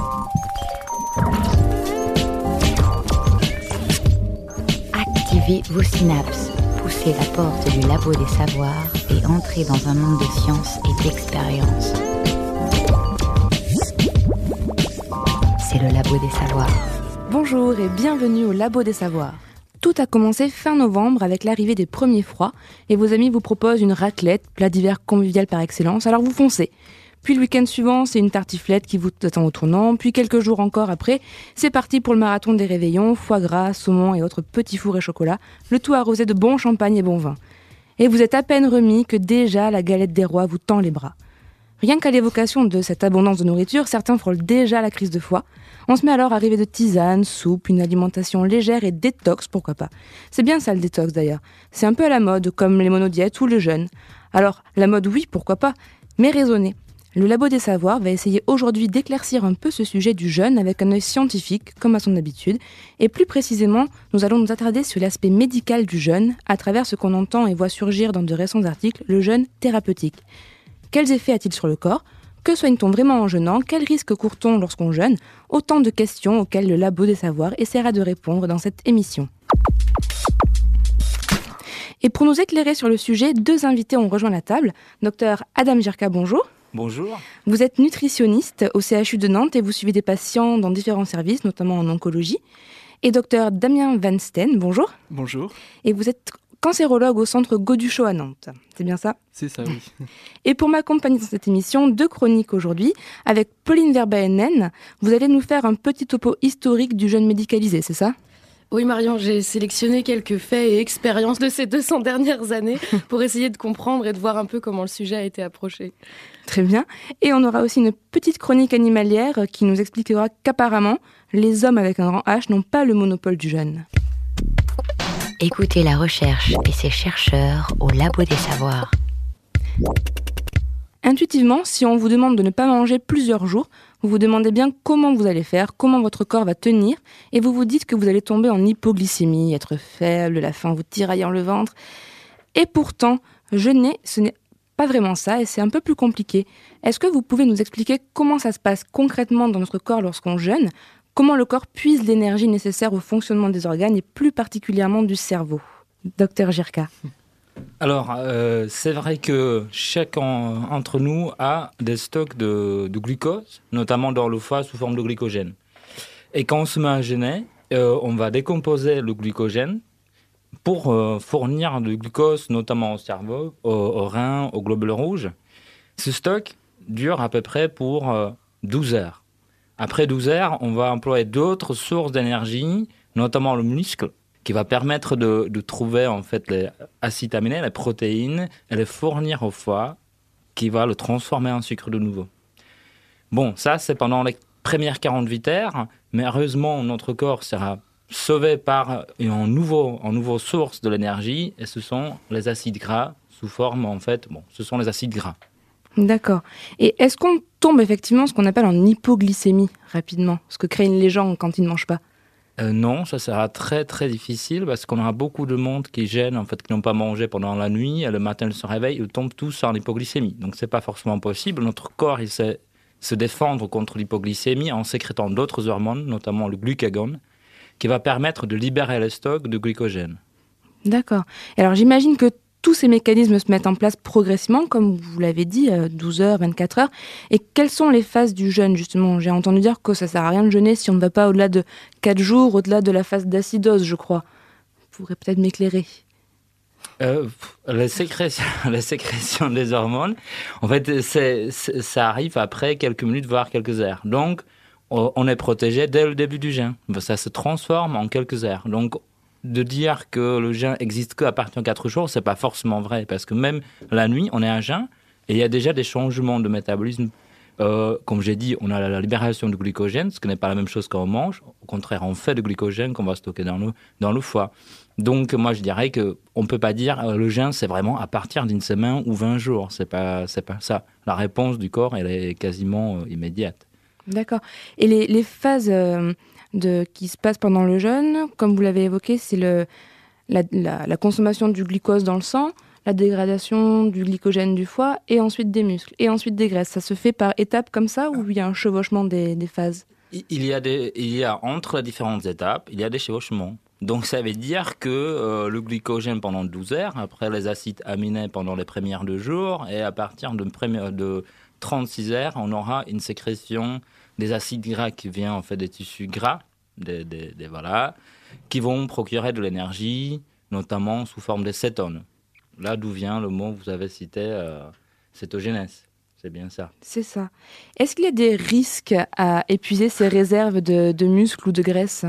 Activez vos synapses, poussez la porte du labo des savoirs et entrez dans un monde de science et d'expérience. C'est le labo des savoirs. Bonjour et bienvenue au labo des savoirs. Tout a commencé fin novembre avec l'arrivée des premiers froids et vos amis vous proposent une raclette, plat d'hiver convivial par excellence, alors vous foncez. Puis le week-end suivant, c'est une tartiflette qui vous attend au tournant. Puis quelques jours encore après, c'est parti pour le marathon des réveillons, foie gras, saumon et autres petits fours et chocolat, le tout arrosé de bon champagne et bon vin. Et vous êtes à peine remis que déjà la galette des rois vous tend les bras. Rien qu'à l'évocation de cette abondance de nourriture, certains frôlent déjà la crise de foie. On se met alors à rêver de tisanes, soupes, une alimentation légère et détox, pourquoi pas. C'est bien ça le détox d'ailleurs. C'est un peu à la mode, comme les monodiètes ou le jeûne. Alors, la mode oui, pourquoi pas, mais raisonnée. Le Labo des Savoirs va essayer aujourd'hui d'éclaircir un peu ce sujet du jeûne avec un œil scientifique, comme à son habitude. Et plus précisément, nous allons nous attarder sur l'aspect médical du jeûne, à travers ce qu'on entend et voit surgir dans de récents articles, le jeûne thérapeutique. Quels effets a-t-il sur le corps ? Que soigne-t-on vraiment en jeûnant ? Quels risques court-on lorsqu'on jeûne ? Autant de questions auxquelles le Labo des Savoirs essaiera de répondre dans cette émission. Et pour nous éclairer sur le sujet, deux invités ont rejoint la table. Docteur Adam Jirka, bonjour. Bonjour. Vous êtes nutritionniste au CHU de Nantes et vous suivez des patients dans différents services, notamment en oncologie. Et docteur Damien Van Steen, bonjour. Bonjour. Et vous êtes cancérologue au centre Gauduchot à Nantes. C'est bien ça ? C'est ça, oui. Et pour m'accompagner dans cette émission, deux chroniques aujourd'hui. Avec Pauline Verbaenen, vous allez nous faire un petit topo historique du jeûne médicalisé, c'est ça ? Oui Marion, j'ai sélectionné quelques faits et expériences de ces 200 dernières années pour essayer de comprendre et de voir un peu comment le sujet a été approché. Très bien. Et on aura aussi une petite chronique animalière qui nous expliquera qu'apparemment, les hommes avec un grand H n'ont pas le monopole du jeûne. Écoutez la recherche et ses chercheurs au Labo des Savoirs. Intuitivement, si on vous demande de ne pas manger plusieurs jours, vous vous demandez bien comment vous allez faire, comment votre corps va tenir, et vous vous dites que vous allez tomber en hypoglycémie, être faible, la faim vous tiraillant le ventre. Et pourtant, jeûner, ce n'est pas vraiment ça, et c'est un peu plus compliqué. Est-ce que vous pouvez nous expliquer comment ça se passe concrètement dans notre corps lorsqu'on jeûne ? Comment le corps puise l'énergie nécessaire au fonctionnement des organes, et plus particulièrement du cerveau ? Docteur Jirka. Alors, c'est vrai que chacun entre nous a des stocks de glucose, notamment dans le foie sous forme de glycogène. Et quand on se met à jeûner, on va décomposer le glycogène pour fournir du glucose, notamment au cerveau, aux reins, aux globules rouges. Ce stock dure à peu près pour 12 heures. Après 12 heures, on va employer d'autres sources d'énergie, notamment le muscle, qui va permettre de trouver en fait les acides aminés, les protéines, et les fournir au foie, qui va le transformer en sucre de nouveau. Bon, ça c'est pendant les premières 48 heures, mais heureusement notre corps sera sauvé par une nouveau source de l'énergie, et ce sont les acides gras sous forme ce sont les acides gras. D'accord. Et est-ce qu'on tombe effectivement ce qu'on appelle en hypoglycémie rapidement, ce que craignent les gens quand ils ne mangent pas ? Non, ça sera très très difficile parce qu'on aura beaucoup de monde qui gêne, qui n'ont pas mangé pendant la nuit, et le matin ils se réveillent, ils tombent tous en hypoglycémie. Donc c'est pas forcément possible. Notre corps il sait se défendre contre l'hypoglycémie en sécrétant d'autres hormones, notamment le glucagon, qui va permettre de libérer les stocks de glycogène. D'accord. Et alors j'imagine que tous ces mécanismes se mettent en place progressivement, comme vous l'avez dit, 12 heures, 24 heures. Et quelles sont les phases du jeûne, justement ? J'ai entendu dire que ça ne sert à rien de jeûner si on ne va pas au-delà de 4 jours, au-delà de la phase d'acidose, je crois. Vous pourrez peut-être m'éclairer. Les sécrétions des hormones, en fait, ça arrive après quelques minutes, voire quelques heures. Donc, on est protégé dès le début du jeûne. Ça se transforme en quelques heures. Donc, de dire que le jeûne existe qu'à partir de 4 jours, c'est pas forcément vrai, parce que même la nuit, on est à jeûne, et il y a déjà des changements de métabolisme. Comme j'ai dit, on a la libération du glycogène, ce qui n'est pas la même chose quand on mange. Au contraire, on fait du glycogène qu'on va stocker dans le foie. Donc, moi, je dirais qu'on ne peut pas dire le jeûne, c'est vraiment à partir d'une semaine ou 20 jours. C'est pas ça. La réponse du corps, elle est quasiment immédiate. D'accord. Et les phases qui se passent pendant le jeûne, comme vous l'avez évoqué, c'est la consommation du glucose dans le sang, la dégradation du glycogène du foie et ensuite des muscles et ensuite des graisses. Ça se fait par étapes comme ça ou il y a un chevauchement des phases? Il y a entre les différentes étapes, il y a des chevauchements. Donc ça veut dire que le glycogène pendant 12 heures, après les acides aminés pendant les premières 2 jours, et à partir de 36 heures, on aura une sécrétion des acides gras qui viennent en fait des tissus gras, voilà, qui vont procurer de l'énergie, notamment sous forme de cétone. Là d'où vient le mot que vous avez cité, cétogénèse. C'est bien ça. C'est ça. Est-ce qu'il y a des risques à épuiser ces réserves de muscles ou de graisse?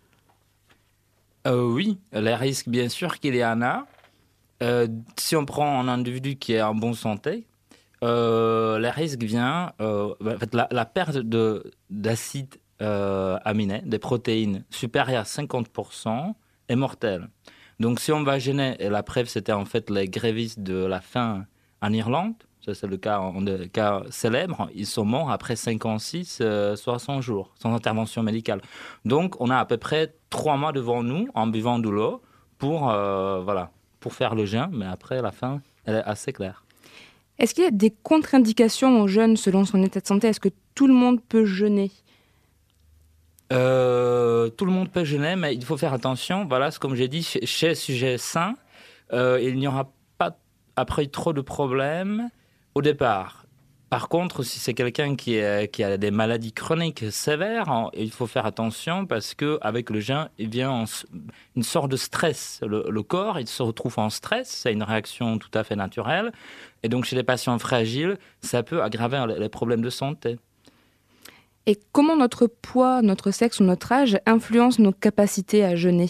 Oui, les risques, bien sûr qu'il y en a. Si on prend un individu qui est en bonne santé, les risques viennent... en fait, la perte d'acides aminés, des protéines supérieures à 50% est mortelle. Donc si on va gêner, et la preuve c'était en fait les grévistes de la faim en Irlande, ça c'est le cas célèbre, ils sont morts après 56, 60 jours, sans intervention médicale. Donc on a à peu près 3 mois devant nous en buvant de l'eau pour faire le jeûne, mais après la faim, elle est assez claire. Est-ce qu'il y a des contre-indications au jeûne selon son état de santé? Est-ce que tout le monde peut jeûner? Tout le monde peut jeûner, mais il faut faire attention. Voilà, comme j'ai dit, chez sujet sain, il n'y aura pas après trop de problèmes au départ. Par contre, si c'est quelqu'un qui a des maladies chroniques sévères, il faut faire attention parce qu'avec le jeûne, il vient une sorte de stress. Le corps, il se retrouve en stress, c'est une réaction tout à fait naturelle. Et donc, chez les patients fragiles, ça peut aggraver les problèmes de santé. Et comment notre poids, notre sexe ou notre âge influencent nos capacités à jeûner?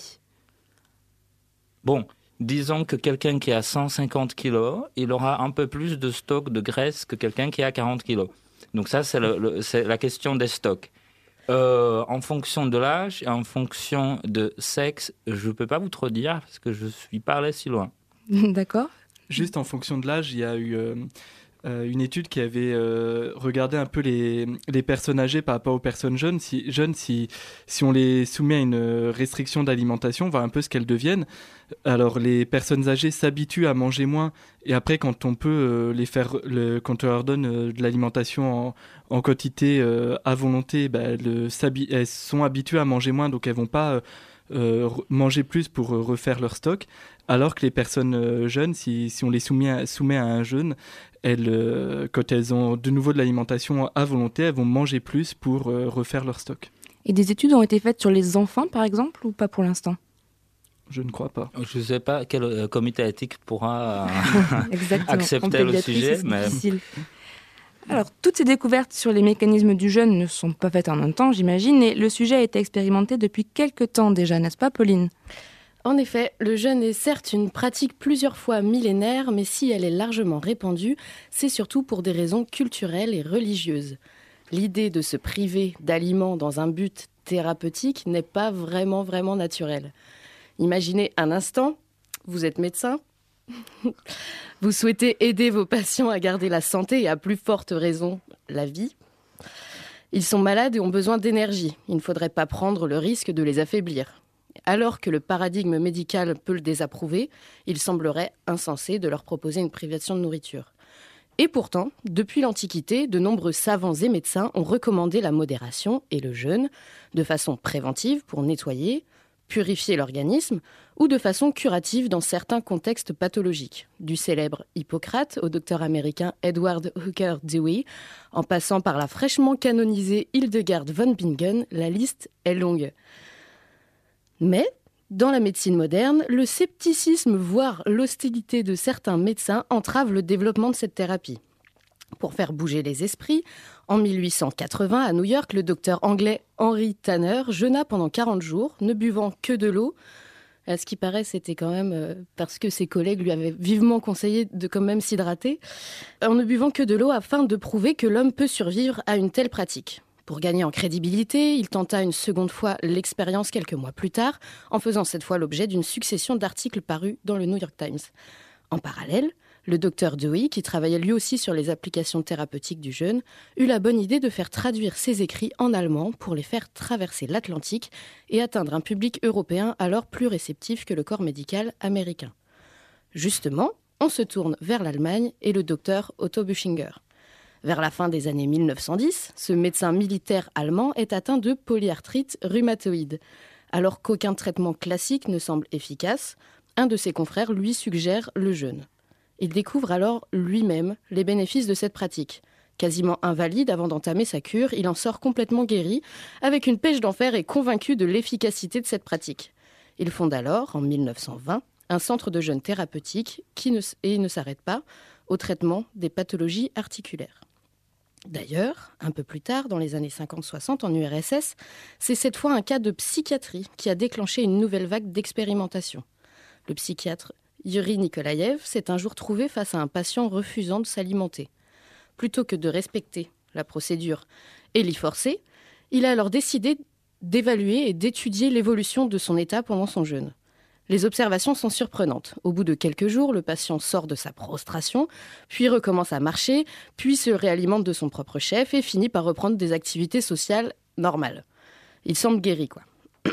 Bon, disons que quelqu'un qui a 150 kilos, il aura un peu plus de stock de graisse que quelqu'un qui a 40 kilos. Donc ça, c'est la question des stocks. En fonction de l'âge et en fonction de sexe, je ne peux pas vous trop dire parce que je ne suis pas allé si loin. D'accord. Juste en fonction de l'âge, il y a eu une étude qui avait regardé un peu les personnes âgées par rapport aux personnes jeunes. Si on les soumet à une restriction d'alimentation, on voit un peu ce qu'elles deviennent. Alors les personnes âgées s'habituent à manger moins et après quand on peut quand on leur donne de l'alimentation en quantité à volonté, elles sont habituées à manger moins, donc elles vont pas manger plus pour refaire leur stock, alors que les personnes jeunes, si on les soumet à un jeûne, quand elles ont de nouveau de l'alimentation à volonté, elles vont manger plus pour refaire leur stock. Et des études ont été faites sur les enfants, par exemple, ou pas pour l'instant? Je ne crois pas. Je ne sais pas quel comité éthique pourra accepter le sujet. Mais... difficile. Alors, toutes ces découvertes sur les mécanismes du jeûne ne sont pas faites en un temps, j'imagine, et le sujet a été expérimenté depuis quelques temps déjà, n'est-ce pas, Pauline? En effet, le jeûne est certes une pratique plusieurs fois millénaire, mais si elle est largement répandue, c'est surtout pour des raisons culturelles et religieuses. L'idée de se priver d'aliments dans un but thérapeutique n'est pas vraiment naturelle. Imaginez un instant, vous êtes médecin, vous souhaitez aider vos patients à garder la santé et à plus forte raison la vie. Ils sont malades et ont besoin d'énergie. Il ne faudrait pas prendre le risque de les affaiblir. Alors que le paradigme médical peut le désapprouver, il semblerait insensé de leur proposer une privation de nourriture. Et pourtant, depuis l'Antiquité, de nombreux savants et médecins ont recommandé la modération et le jeûne de façon préventive pour nettoyer, purifier l'organisme ou de façon curative dans certains contextes pathologiques. Du célèbre Hippocrate au docteur américain Edward Hooker Dewey, en passant par la fraîchement canonisée Hildegard von Bingen, la liste est longue. Mais, dans la médecine moderne, le scepticisme, voire l'hostilité de certains médecins entrave le développement de cette thérapie. Pour faire bouger les esprits, en 1880, à New York, le docteur anglais Henry Tanner jeûna pendant 40 jours, ne buvant que de l'eau. À ce qui paraît, c'était quand même parce que ses collègues lui avaient vivement conseillé de quand même s'hydrater, en ne buvant que de l'eau afin de prouver que l'homme peut survivre à une telle pratique. Pour gagner en crédibilité, il tenta une seconde fois l'expérience quelques mois plus tard, en faisant cette fois l'objet d'une succession d'articles parus dans le New York Times. En parallèle, le docteur Dewey, qui travaillait lui aussi sur les applications thérapeutiques du jeûne, eut la bonne idée de faire traduire ses écrits en allemand pour les faire traverser l'Atlantique et atteindre un public européen alors plus réceptif que le corps médical américain. Justement, on se tourne vers l'Allemagne et le docteur Otto Buchinger. Vers la fin des années 1910, ce médecin militaire allemand est atteint de polyarthrite rhumatoïde. Alors qu'aucun traitement classique ne semble efficace, un de ses confrères lui suggère le jeûne. Il découvre alors lui-même les bénéfices de cette pratique. Quasiment invalide avant d'entamer sa cure, il en sort complètement guéri, avec une pêche d'enfer et convaincu de l'efficacité de cette pratique. Il fonde alors, en 1920, un centre de jeûne thérapeutique et ne s'arrête pas au traitement des pathologies articulaires. D'ailleurs, un peu plus tard, dans les années 50-60 en URSS, c'est cette fois un cas de psychiatrie qui a déclenché une nouvelle vague d'expérimentation. Le psychiatre Yuri Nikolaïev s'est un jour trouvé face à un patient refusant de s'alimenter. Plutôt que de respecter la procédure et l'y forcer, il a alors décidé d'évaluer et d'étudier l'évolution de son état pendant son jeûne. Les observations sont surprenantes. Au bout de quelques jours, le patient sort de sa prostration, puis recommence à marcher, puis se réalimente de son propre chef et finit par reprendre des activités sociales normales. Il semble guéri, quoi.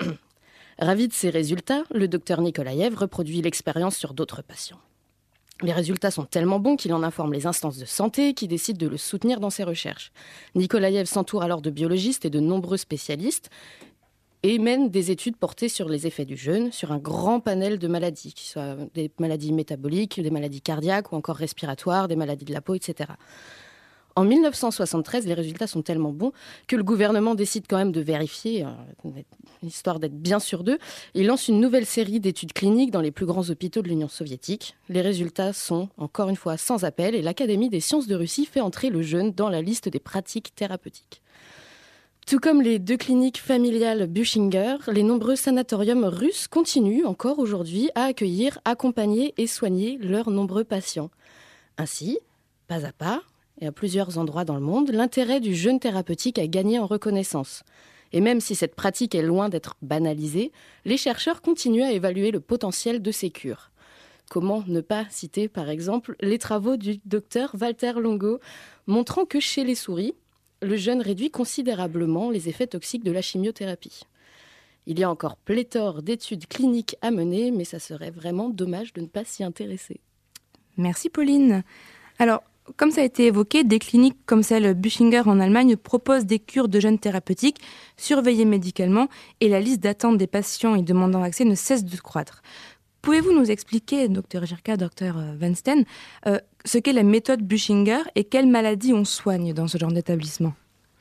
Ravi de ces résultats, le docteur Nikolaïev reproduit l'expérience sur d'autres patients. Les résultats sont tellement bons qu'il en informe les instances de santé qui décident de le soutenir dans ses recherches. Nikolaïev s'entoure alors de biologistes et de nombreux spécialistes et mène des études portées sur les effets du jeûne sur un grand panel de maladies, qui soient des maladies métaboliques, des maladies cardiaques ou encore respiratoires, des maladies de la peau, etc. En 1973, les résultats sont tellement bons que le gouvernement décide quand même de vérifier, histoire d'être bien sûr d'eux. Il lance une nouvelle série d'études cliniques dans les plus grands hôpitaux de l'Union soviétique. Les résultats sont, encore une fois, sans appel et l'Académie des sciences de Russie fait entrer le jeûne dans la liste des pratiques thérapeutiques. Tout comme les 2 cliniques familiales Buchinger, les nombreux sanatoriums russes continuent encore aujourd'hui à accueillir, accompagner et soigner leurs nombreux patients. Ainsi, pas à pas, et à plusieurs endroits dans le monde, l'intérêt du jeûne thérapeutique a gagné en reconnaissance. Et même si cette pratique est loin d'être banalisée, les chercheurs continuent à évaluer le potentiel de ces cures. Comment ne pas citer, par exemple, les travaux du docteur Walter Longo, montrant que chez les souris, le jeûne réduit considérablement les effets toxiques de la chimiothérapie. Il y a encore pléthore d'études cliniques à mener, mais ça serait vraiment dommage de ne pas s'y intéresser. Merci Pauline. Alors, comme ça a été évoqué, des cliniques comme celle Buchinger en Allemagne proposent des cures de jeûne thérapeutique surveillées médicalement et la liste d'attente des patients y demandant accès ne cesse de croître. Pouvez-vous nous expliquer, Dr Jirka, Dr Weinstein, ce qu'est la méthode Buchinger et quelles maladies on soigne dans ce genre d'établissement ?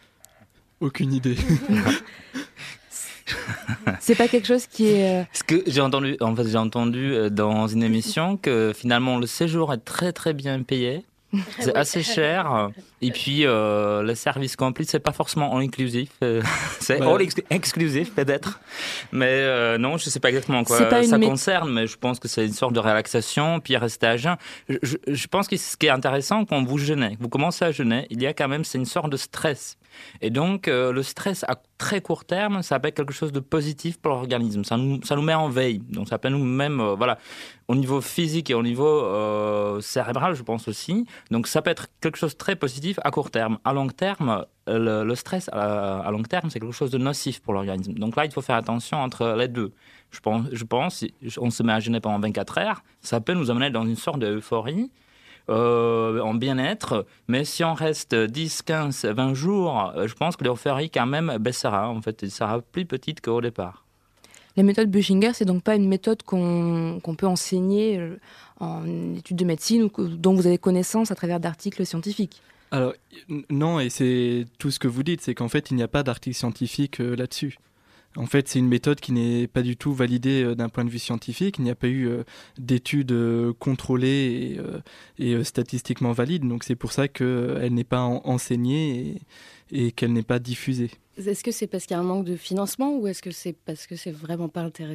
Aucune idée. C'est pas quelque chose qui est... Ce que j'ai entendu dans une émission que finalement le séjour est très très bien payé. C'est assez cher. Et puis, le service complet, c'est pas forcément all inclusif. C'est all exclusif, peut-être. Mais non, je sais pas exactement quoi ça concerne, mais je pense que c'est une sorte de relaxation, puis rester à jeun. Je pense que ce qui est intéressant, quand vous jeûnez, vous commencez à jeûner, il y a quand même, c'est une sorte de stress. Et donc, le stress à très court terme, ça peut être quelque chose de positif pour l'organisme. Ça nous met en veille. Donc, ça peut nous même, au niveau physique et au niveau cérébral, je pense aussi. Donc, ça peut être quelque chose de très positif à court terme. À long terme, le stress à long terme, c'est quelque chose de nocif pour l'organisme. Donc là, il faut faire attention entre les deux. Je pense, si on se met à jeûner pendant 24 heures, ça peut nous amener dans une sorte d'euphorie, en bien-être, mais si on reste 10, 15, 20 jours, je pense que l'euphorie quand même baissera. En fait, elle sera plus petite qu'au départ. La méthode Buchinger, c'est donc pas une méthode qu'on peut enseigner en études de médecine ou dont vous avez connaissance à travers d'articles scientifiques. Alors, non, et c'est tout ce que vous dites, c'est qu'en fait, il n'y a pas d'article scientifique là-dessus. En fait, c'est une méthode qui n'est pas du tout validée d'un point de vue scientifique. Il n'y a pas eu d'études contrôlées et statistiquement valides. Donc, c'est pour ça qu'elle n'est pas enseignée et qu'elle n'est pas diffusée. Est-ce que c'est parce qu'il y a un manque de financement ou est-ce que c'est parce que c'est vraiment pas intéressant ?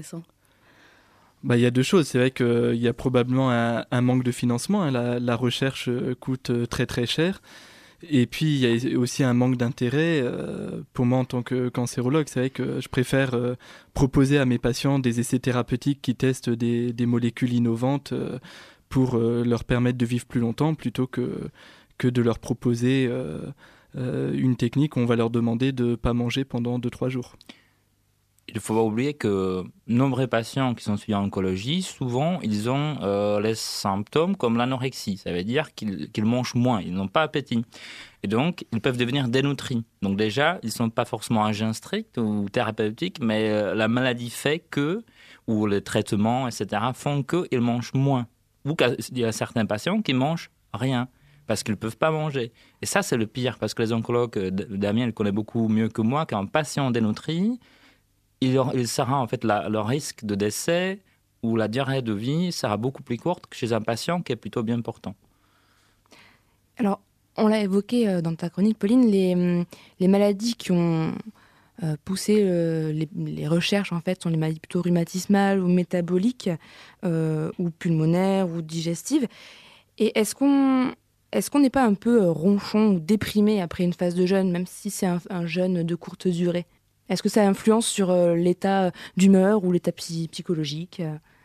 Il y a deux choses. C'est vrai qu'il y a probablement un manque de financement. Hein. La recherche coûte très très cher. Et puis, il y a aussi un manque d'intérêt. Pour moi, en tant que cancérologue, c'est vrai que je préfère proposer à mes patients des essais thérapeutiques qui testent des molécules innovantes pour leur permettre de vivre plus longtemps plutôt que de leur proposer une technique où on va leur demander de ne pas manger pendant 2-3 jours. il ne faut pas oublier que nombreux patients qui sont suivis en oncologie, souvent, ils ont les symptômes comme l'anorexie. Ça veut dire qu'ils mangent moins, ils n'ont pas appétit. Et donc, ils peuvent devenir dénutris. Donc déjà, ils ne sont pas forcément à jeûne strict ou thérapeutique, mais la maladie fait que, ou les traitements, etc., font qu'ils mangent moins. Ou qu'il y a certains patients qui mangent rien, parce qu'ils ne peuvent pas manger. Et ça, c'est le pire, parce que les oncologues, Damien le connaît beaucoup mieux que moi, qu'un patient dénutri, il sera en fait le risque de décès ou la durée de vie sera beaucoup plus courte que chez un patient qui est plutôt bien portant. Alors, on l'a évoqué dans ta chronique, Pauline, les maladies qui ont poussé les recherches, en fait, sont les maladies plutôt rhumatismales ou métaboliques, ou pulmonaires ou digestives. Et est-ce qu'on n'est pas un peu ronchon ou déprimé après une phase de jeûne, même si c'est un jeûne de courte durée ? Est-ce que ça influence sur l'état d'humeur ou l'état psychologique ?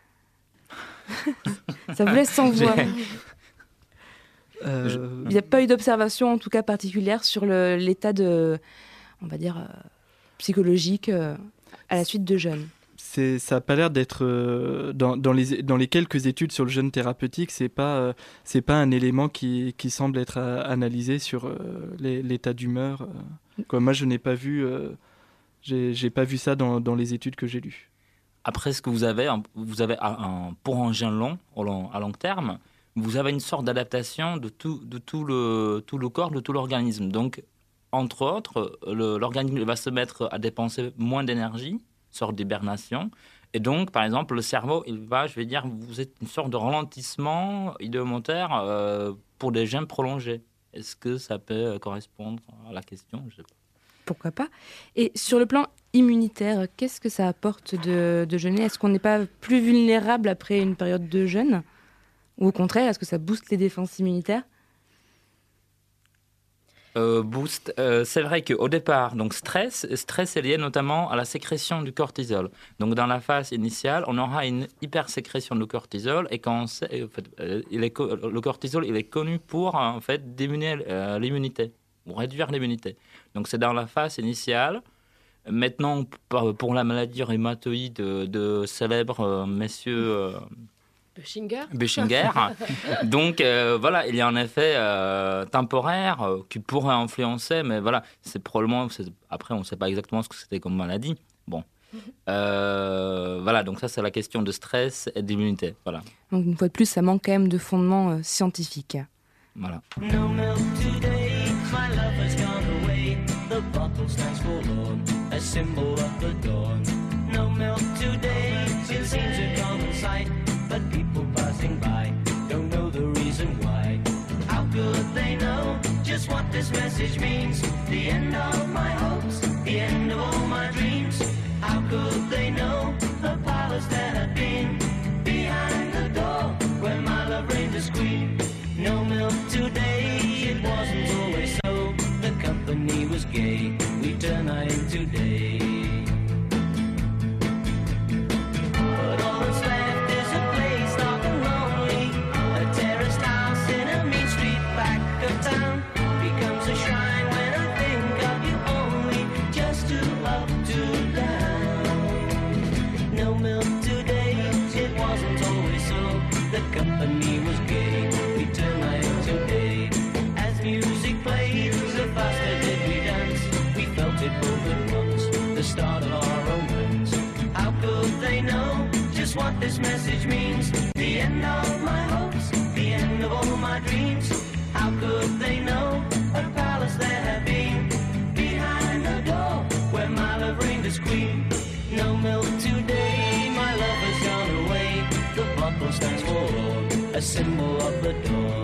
Ça vous laisse sans voix. Il n'y a pas eu d'observation, en tout cas particulière, sur l'état de, on va dire, psychologique à la suite de jeûne. Ça n'a pas l'air d'être dans les quelques études sur le jeûne thérapeutique, c'est pas un élément qui semble être analysé sur l'état d'humeur. Moi, je n'ai pas vu, j'ai pas vu ça dans les études que j'ai lues. Après, ce que vous avez pour un jeûne long, à long terme, vous avez une sorte d'adaptation de tout le corps, de tout l'organisme. Donc, entre autres, l'organisme va se mettre à dépenser moins d'énergie, sorte d'hibernation. Et donc, par exemple, le cerveau, vous êtes une sorte de ralentissement idéomoteur pour des jeûnes prolongés. Est-ce que ça peut correspondre à la question ? Je sais pas. Pourquoi pas ? Et sur le plan immunitaire, qu'est-ce que ça apporte de jeûner ? Est-ce qu'on n'est pas plus vulnérable après une période de jeûne ? Ou au contraire, est-ce que ça booste les défenses immunitaires ? C'est vrai qu'au départ, donc stress est lié notamment à la sécrétion du cortisol. Donc dans la phase initiale, on aura une hypersécrétion de cortisol et quand le cortisol, il est connu pour en fait diminuer l'immunité ou réduire l'immunité. Donc c'est dans la phase initiale. Maintenant, pour la maladie rhumatoïde de célèbres messieurs Beschinger. Donc voilà, il y a un effet temporaire qui pourrait influencer, mais voilà, après on ne sait pas exactement ce que c'était comme maladie. Bon, voilà, donc ça c'est la question de stress et d'immunité. Voilà. Donc une fois de plus, ça manque quand même de fondement scientifique. Voilà. No milk today, my lover's gone away. The bottle stands forlorn, a symbol of the dawn. No milk today, it seems a common sight. But people passing by don't know the reason why. How could they know just what this message means? The end of my hopes, the end of all my dreams. How could they know the palace that had been behind the door where my love reigned as queen? No milk today, it wasn't always so. The company was gay, we turn night into day. But all that's left is a place dark and lonely. A terraced house in a mean street back of town becomes a shrine when I think of you only. Just to up, to down. No milk today, it wasn't always so. The company was gay, we turn night into day. As music played, the faster did we dance. We felt it both at once, the start of our romance. How could they know just what this message means? The end of my hopes, the end of all my dreams. How could they know a palace there had been behind the door where my love reigned as queen? No milk today, my love has gone away. The bottle stands forlorn, a symbol of the dawn.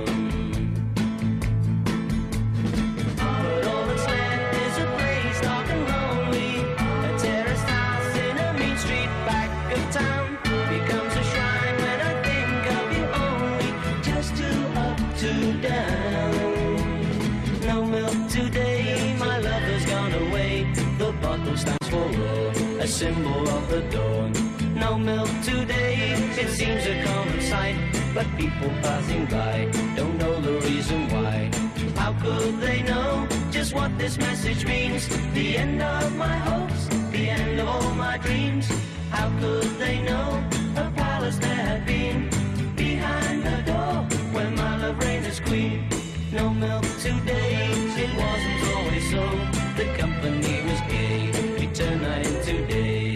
But all that's left is a place dark and lonely. A terraced house in a mean street back of town becomes a shrine when I think of you only. Just to up, to down. No milk today, my love has gone away. The bottle stands forlorn, a symbol of the dawn. No milk today, it seems a common sight. But people passing by don't know the reason why. How could they know just what this message means? The end of my hopes, the end of all my my dreams. How could they know a palace there had been behind the door where my love reigned as queen? No milk 2 days, it wasn't always so. The company was gay, we turned night into day.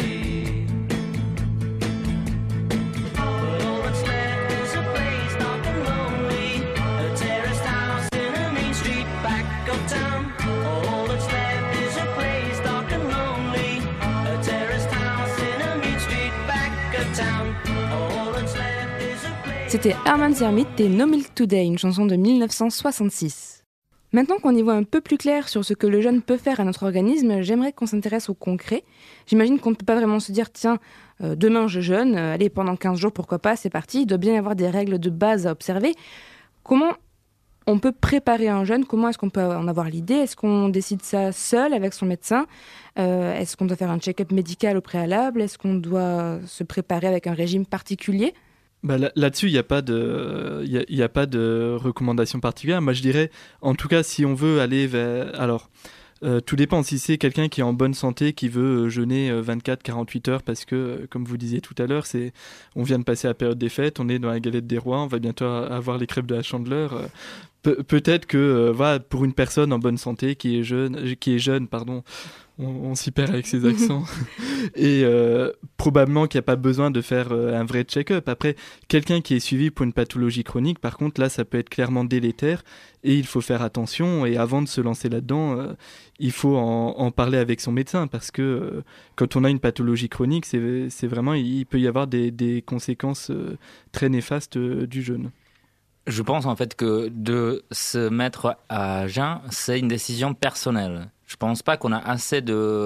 But all that's left is a place dark and lonely, a terraced house in a main street back of town. All that's left is a place dark and lonely, a terraced house in a main street back of town. All that's left is a place. C'était Herman Zermitt et No Milk Today, une chanson de 1966. Maintenant qu'on y voit un peu plus clair sur ce que le jeûne peut faire à notre organisme, j'aimerais qu'on s'intéresse au concret. J'imagine qu'on ne peut pas vraiment se dire, tiens, demain je jeûne, allez, pendant 15 jours, pourquoi pas, c'est parti. Il doit bien y avoir des règles de base à observer. Comment on peut préparer un jeûne? Comment est-ce qu'on peut en avoir l'idée? Est-ce qu'on décide ça seul avec son médecin? Est-ce qu'on doit faire un check-up médical au préalable? Est-ce qu'on doit se préparer avec un régime particulier? Bah, là-dessus, il n'y a pas de recommandation particulière. Moi, je dirais, en tout cas, si on veut aller vers... Alors, tout dépend. Si c'est quelqu'un qui est en bonne santé, qui veut jeûner 24-48 heures, parce que, comme vous disiez tout à l'heure, on vient de passer la période des fêtes, on est dans la galette des rois, on va bientôt avoir les crêpes de la Chandeleur. Peut-être que, voilà, pour une personne en bonne santé qui est jeune, pardon, on s'y perd avec ses accents, et probablement qu'il n'y a pas besoin de faire un vrai check-up. Après, quelqu'un qui est suivi pour une pathologie chronique, par contre, là, ça peut être clairement délétère, et il faut faire attention, et avant de se lancer là-dedans, il faut en parler avec son médecin, parce que quand on a une pathologie chronique, c'est vraiment, il peut y avoir des conséquences très néfastes du jeûne. Je pense en fait que de se mettre à jeun, c'est une décision personnelle. Je pense pas qu'on a assez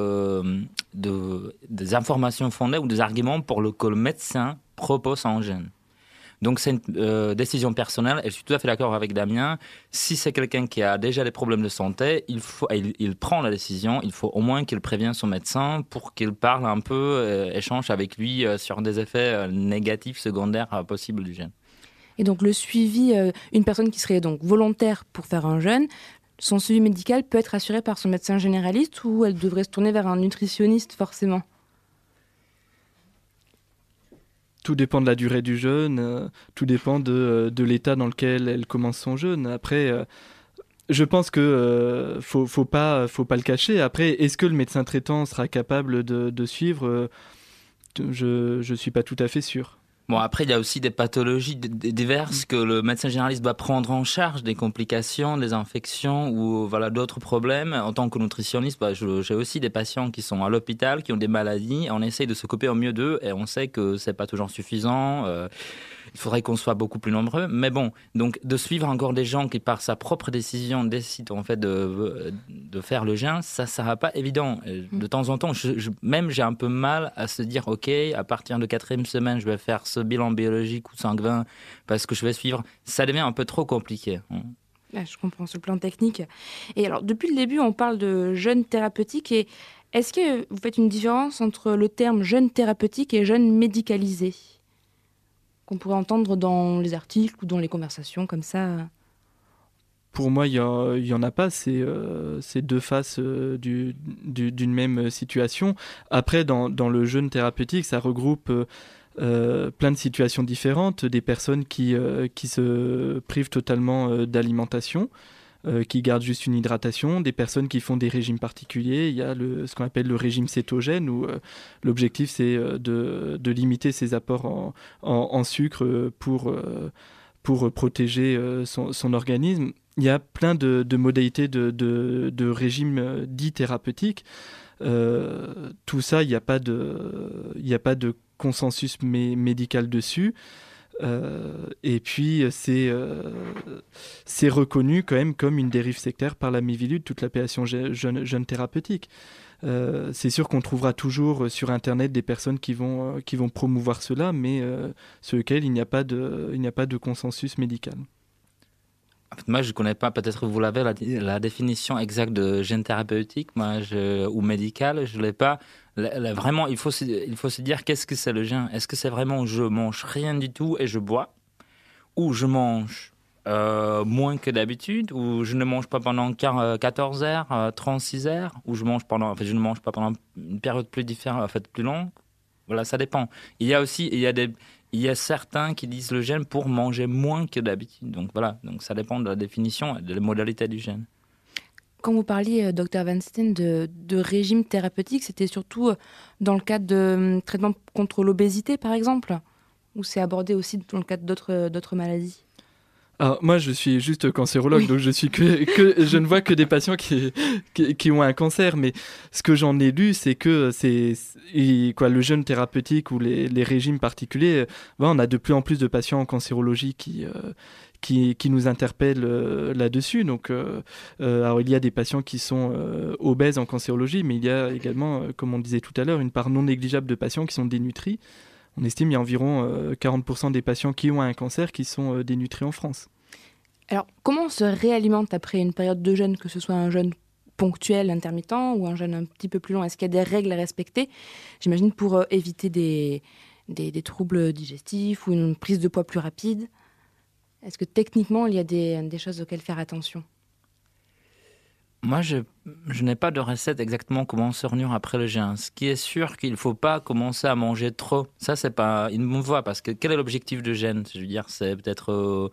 des informations fondées ou des arguments pour que le médecin propose un jeûne. Donc c'est une décision personnelle et je suis tout à fait d'accord avec Damien. Si c'est quelqu'un qui a déjà des problèmes de santé, il prend la décision, il faut au moins qu'il prévienne son médecin pour qu'il parle un peu, échange avec lui sur des effets négatifs secondaires possibles du jeûne. Et donc le suivi, une personne qui serait donc volontaire pour faire un jeûne, son suivi médical peut être assuré par son médecin généraliste ou elle devrait se tourner vers un nutritionniste forcément? Tout dépend de la durée du jeûne, tout dépend de l'état dans lequel elle commence son jeûne. Après, je pense que faut pas le cacher. Après, est-ce que le médecin traitant sera capable de suivre? Je suis pas tout à fait sûr. Bon, après, il y a aussi des pathologies diverses que le médecin généraliste doit prendre en charge, des complications, des infections ou voilà, d'autres problèmes. En tant que nutritionniste, j'ai aussi des patients qui sont à l'hôpital, qui ont des maladies. On essaye de s'occuper au mieux d'eux et on sait que c'est pas toujours suffisant. Il faudrait qu'on soit beaucoup plus nombreux. Mais bon, donc de suivre encore des gens qui, par sa propre décision, décident en fait de faire le jeûne, ça sera pas évident. De temps en temps, même j'ai un peu mal à se dire, ok, à partir de 4e semaine, je vais faire ce bilan biologique ou sanguin parce que je vais suivre. Ça devient un peu trop compliqué. Je comprends sur le plan technique. Et alors, depuis le début, on parle de jeûne thérapeutique. Et est-ce que vous faites une différence entre le terme jeûne thérapeutique et jeûne médicalisé qu'on pourrait entendre dans les articles ou dans les conversations comme ça? Pour moi, il y en a pas. C'est deux faces d'une même situation. Après, dans le jeûne thérapeutique, ça regroupe plein de situations différentes. Des personnes qui se privent totalement d'alimentation, qui gardent juste une hydratation, des personnes qui font des régimes particuliers. Il y a ce qu'on appelle le régime cétogène, où l'objectif c'est de limiter ses apports en sucre pour protéger son organisme. Il y a plein de modalités de régimes dits thérapeutiques. Tout ça, il n'y a pas de consensus médical dessus. Et puis c'est reconnu quand même comme une dérive sectaire par la Miviludes, toute l'appellation jeûne thérapeutique. C'est sûr qu'on trouvera toujours sur internet des personnes qui vont promouvoir cela, mais sur lesquelles il n'y a pas de consensus médical. En fait, moi, je ne connais pas, peut-être vous l'avez, la définition exacte de jeûne thérapeutique ou médical, je ne l'ai pas. Vraiment, il faut se dire qu'est-ce que c'est le jeûne. Est-ce que c'est vraiment je mange rien du tout et je bois, ou je mange moins que d'habitude, ou je ne mange pas pendant 14 heures, 36 heures, ou je ne mange pas pendant une période plus différente, en fait plus longue. Voilà, ça dépend. Il y a aussi, il y a certains qui disent le jeûne pour manger moins que d'habitude. Donc voilà, donc ça dépend de la définition et de la modalité du jeûne. Quand vous parliez, Dr Weinstein, de régime thérapeutique, c'était surtout dans le cadre de traitements contre l'obésité, par exemple, ou c'est abordé aussi dans le cadre d'autres maladies? Alors, moi, je suis juste cancérologue, Oui. donc je ne vois que des patients qui ont un cancer. Mais ce que j'en ai lu, c'est que le jeûne thérapeutique ou les régimes particuliers, on a de plus en plus de patients en cancérologie qui nous interpellent là-dessus. Donc, alors il y a des patients qui sont obèses en cancérologie, mais il y a également, comme on disait tout à l'heure, une part non négligeable de patients qui sont dénutris. On estime qu'il y a environ 40% des patients qui ont un cancer qui sont dénutris en France. Alors, comment on se réalimente après une période de jeûne, que ce soit un jeûne ponctuel, intermittent, ou un jeûne un petit peu plus long? Est-ce qu'il y a des règles à respecter, j'imagine, pour éviter des troubles digestifs ou une prise de poids plus rapide? Est-ce que techniquement, il y a des choses auxquelles faire attention? Moi, je n'ai pas de recette exactement comment se retenir après le jeûne. Ce qui est sûr qu'il ne faut pas commencer à manger trop. Ça, c'est pas une bonne voie, parce que quel est l'objectif de jeûne? Je veux dire, c'est peut-être...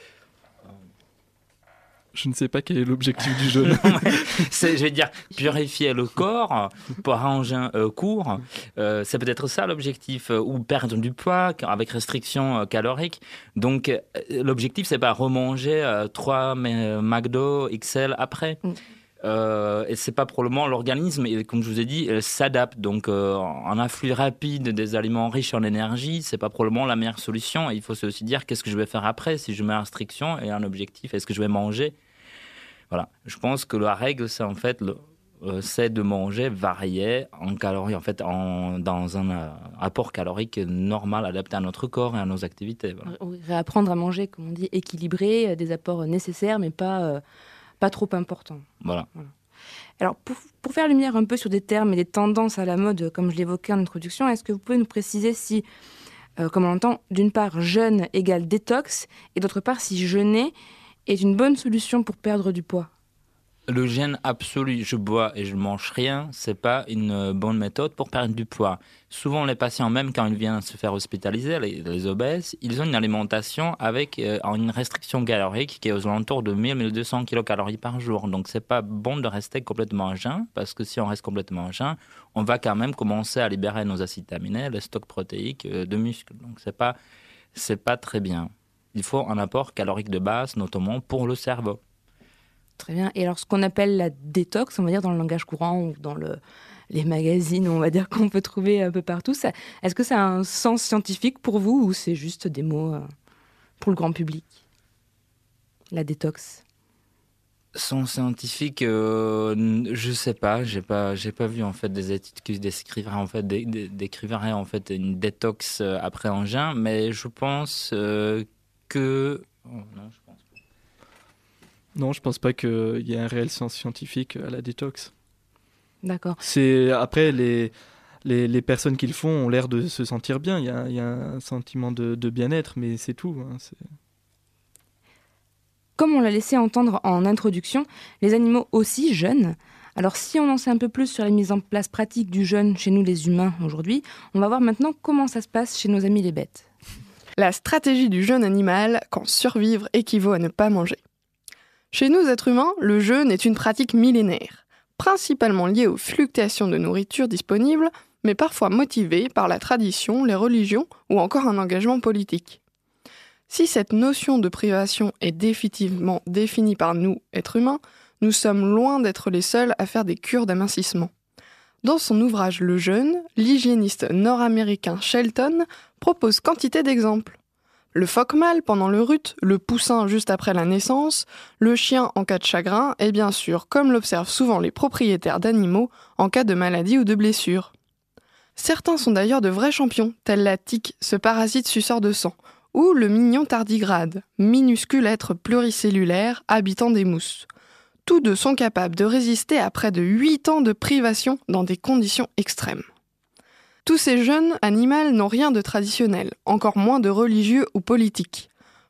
Je ne sais pas quel est l'objectif du jeûne. je vais dire, purifier le corps pour un jeûne court. C'est peut-être ça l'objectif, ou perdre du poids avec restriction calorique. Donc, l'objectif, c'est pas remanger 3 McDo XL après. Et c'est pas probablement l'organisme, et comme je vous ai dit, elle s'adapte. Donc, un afflux rapide des aliments riches en énergie, c'est pas probablement la meilleure solution. Et il faut aussi dire qu'est-ce que je vais faire après si je mets une restriction et un objectif. Est-ce que je vais manger? Voilà. Je pense que la règle, c'est en fait c'est de manger varié en calories, en fait, dans un apport calorique normal, adapté à notre corps et à nos activités. Voilà. Réapprendre à manger, comme on dit, équilibré, des apports nécessaires, mais pas trop importants. Voilà. Alors, pour faire lumière un peu sur des termes et des tendances à la mode, comme je l'évoquais en introduction, est-ce que vous pouvez nous préciser si, comme on entend, d'une part, jeûne égale détox, et d'autre part, si jeûner est une bonne solution pour perdre du poids? Le jeûne absolu, je bois et je mange rien, c'est pas une bonne méthode pour perdre du poids. Souvent, les patients, même quand ils viennent se faire hospitaliser, les obèses, ils ont une alimentation avec une restriction calorique qui est aux alentours de 1000-1200 kilocalories par jour. Donc, c'est pas bon de rester complètement à jeun, parce que si on reste complètement à jeun, on va quand même commencer à libérer nos acides aminés, les stocks protéiques de muscles. Donc, c'est pas très bien. Il faut un apport calorique de base, notamment pour le cerveau. Très bien. Et alors, ce qu'on appelle la détox, on va dire dans le langage courant ou dans les magazines, on va dire qu'on peut trouver un peu partout, est-ce que ça a un sens scientifique pour vous, ou c'est juste des mots pour le grand public, la détox? Sens scientifique, je sais pas, j'ai pas vu en fait des études qui décriveraient en fait une détox après un jeûne, mais je pense que non, je pense pas. Non, je pense pas qu'il y ait un réel sens scientifique à la détox. D'accord. C'est après les personnes qui le font ont l'air de se sentir bien. Il y a un sentiment de bien-être, mais c'est tout. Hein, Comme on l'a laissé entendre en introduction, les animaux aussi jeûnent. Alors si on en sait un peu plus sur la mise en place pratique du jeûne chez nous les humains aujourd'hui, on va voir maintenant comment ça se passe chez nos amis les bêtes. La stratégie du jeûne animal quand survivre équivaut à ne pas manger. Chez nous êtres humains, le jeûne est une pratique millénaire, principalement liée aux fluctuations de nourriture disponibles, mais parfois motivée par la tradition, les religions ou encore un engagement politique. Si cette notion de privation est définitivement définie par nous, êtres humains, nous sommes loin d'être les seuls à faire des cures d'amincissement. Dans son ouvrage Le jeûne, l'hygiéniste nord-américain Shelton propose quantité d'exemples. Le phoque mâle pendant le rut, le poussin juste après la naissance, le chien en cas de chagrin et bien sûr, comme l'observent souvent les propriétaires d'animaux, en cas de maladie ou de blessure. Certains sont d'ailleurs de vrais champions, tels la tique, ce parasite suceur de sang, ou le mignon tardigrade, minuscule être pluricellulaire habitant des mousses. Tous deux sont capables de résister à près de 8 ans de privation dans des conditions extrêmes. Tous ces jeûnes animaux n'ont rien de traditionnel, encore moins de religieux ou politique.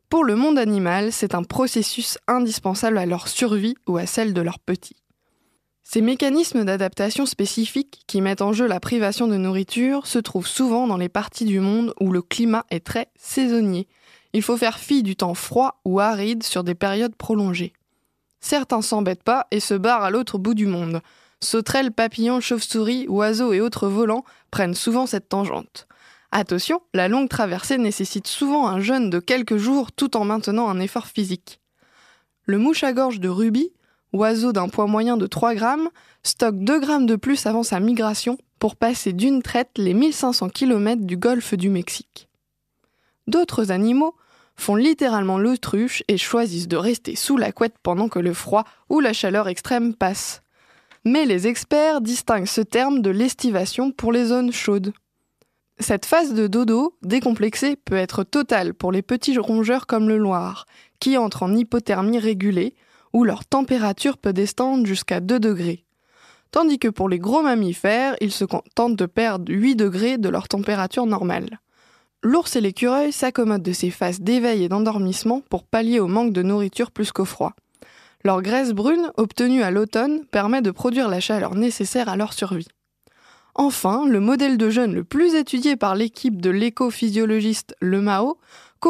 Pour le monde animal, c'est un processus indispensable à leur survie ou à celle de leurs petits. Ces mécanismes d'adaptation spécifiques qui mettent en jeu la privation de nourriture se trouvent souvent dans les parties du monde où le climat est très saisonnier. Il faut faire fi du temps froid ou aride sur des périodes prolongées. Certains s'embêtent pas et se barrent à l'autre bout du monde. Sauterelles, papillons, chauves-souris, oiseaux et autres volants prennent souvent cette tangente. Attention, la longue traversée nécessite souvent un jeûne de quelques jours tout en maintenant un effort physique. Le mouche à gorge de rubis, oiseau d'un poids moyen de 3 grammes, stocke 2 grammes de plus avant sa migration pour passer d'une traite les 1500 km du golfe du Mexique. D'autres animaux font littéralement l'autruche et choisissent de rester sous la couette pendant que le froid ou la chaleur extrême passent. Mais les experts distinguent ce terme de l'estivation pour les zones chaudes. Cette phase de dodo décomplexée peut être totale pour les petits rongeurs comme le Loir, qui entrent en hypothermie régulée, où leur température peut descendre jusqu'à 2 degrés. Tandis que pour les gros mammifères, ils se contentent de perdre 8 degrés de leur température normale. L'ours et l'écureuil s'accommodent de ces phases d'éveil et d'endormissement pour pallier au manque de nourriture plus qu'au froid. Leur graisse brune, obtenue à l'automne, permet de produire la chaleur nécessaire à leur survie. Enfin, le modèle de jeûne le plus étudié par l'équipe de l'écophysiologiste Le Mao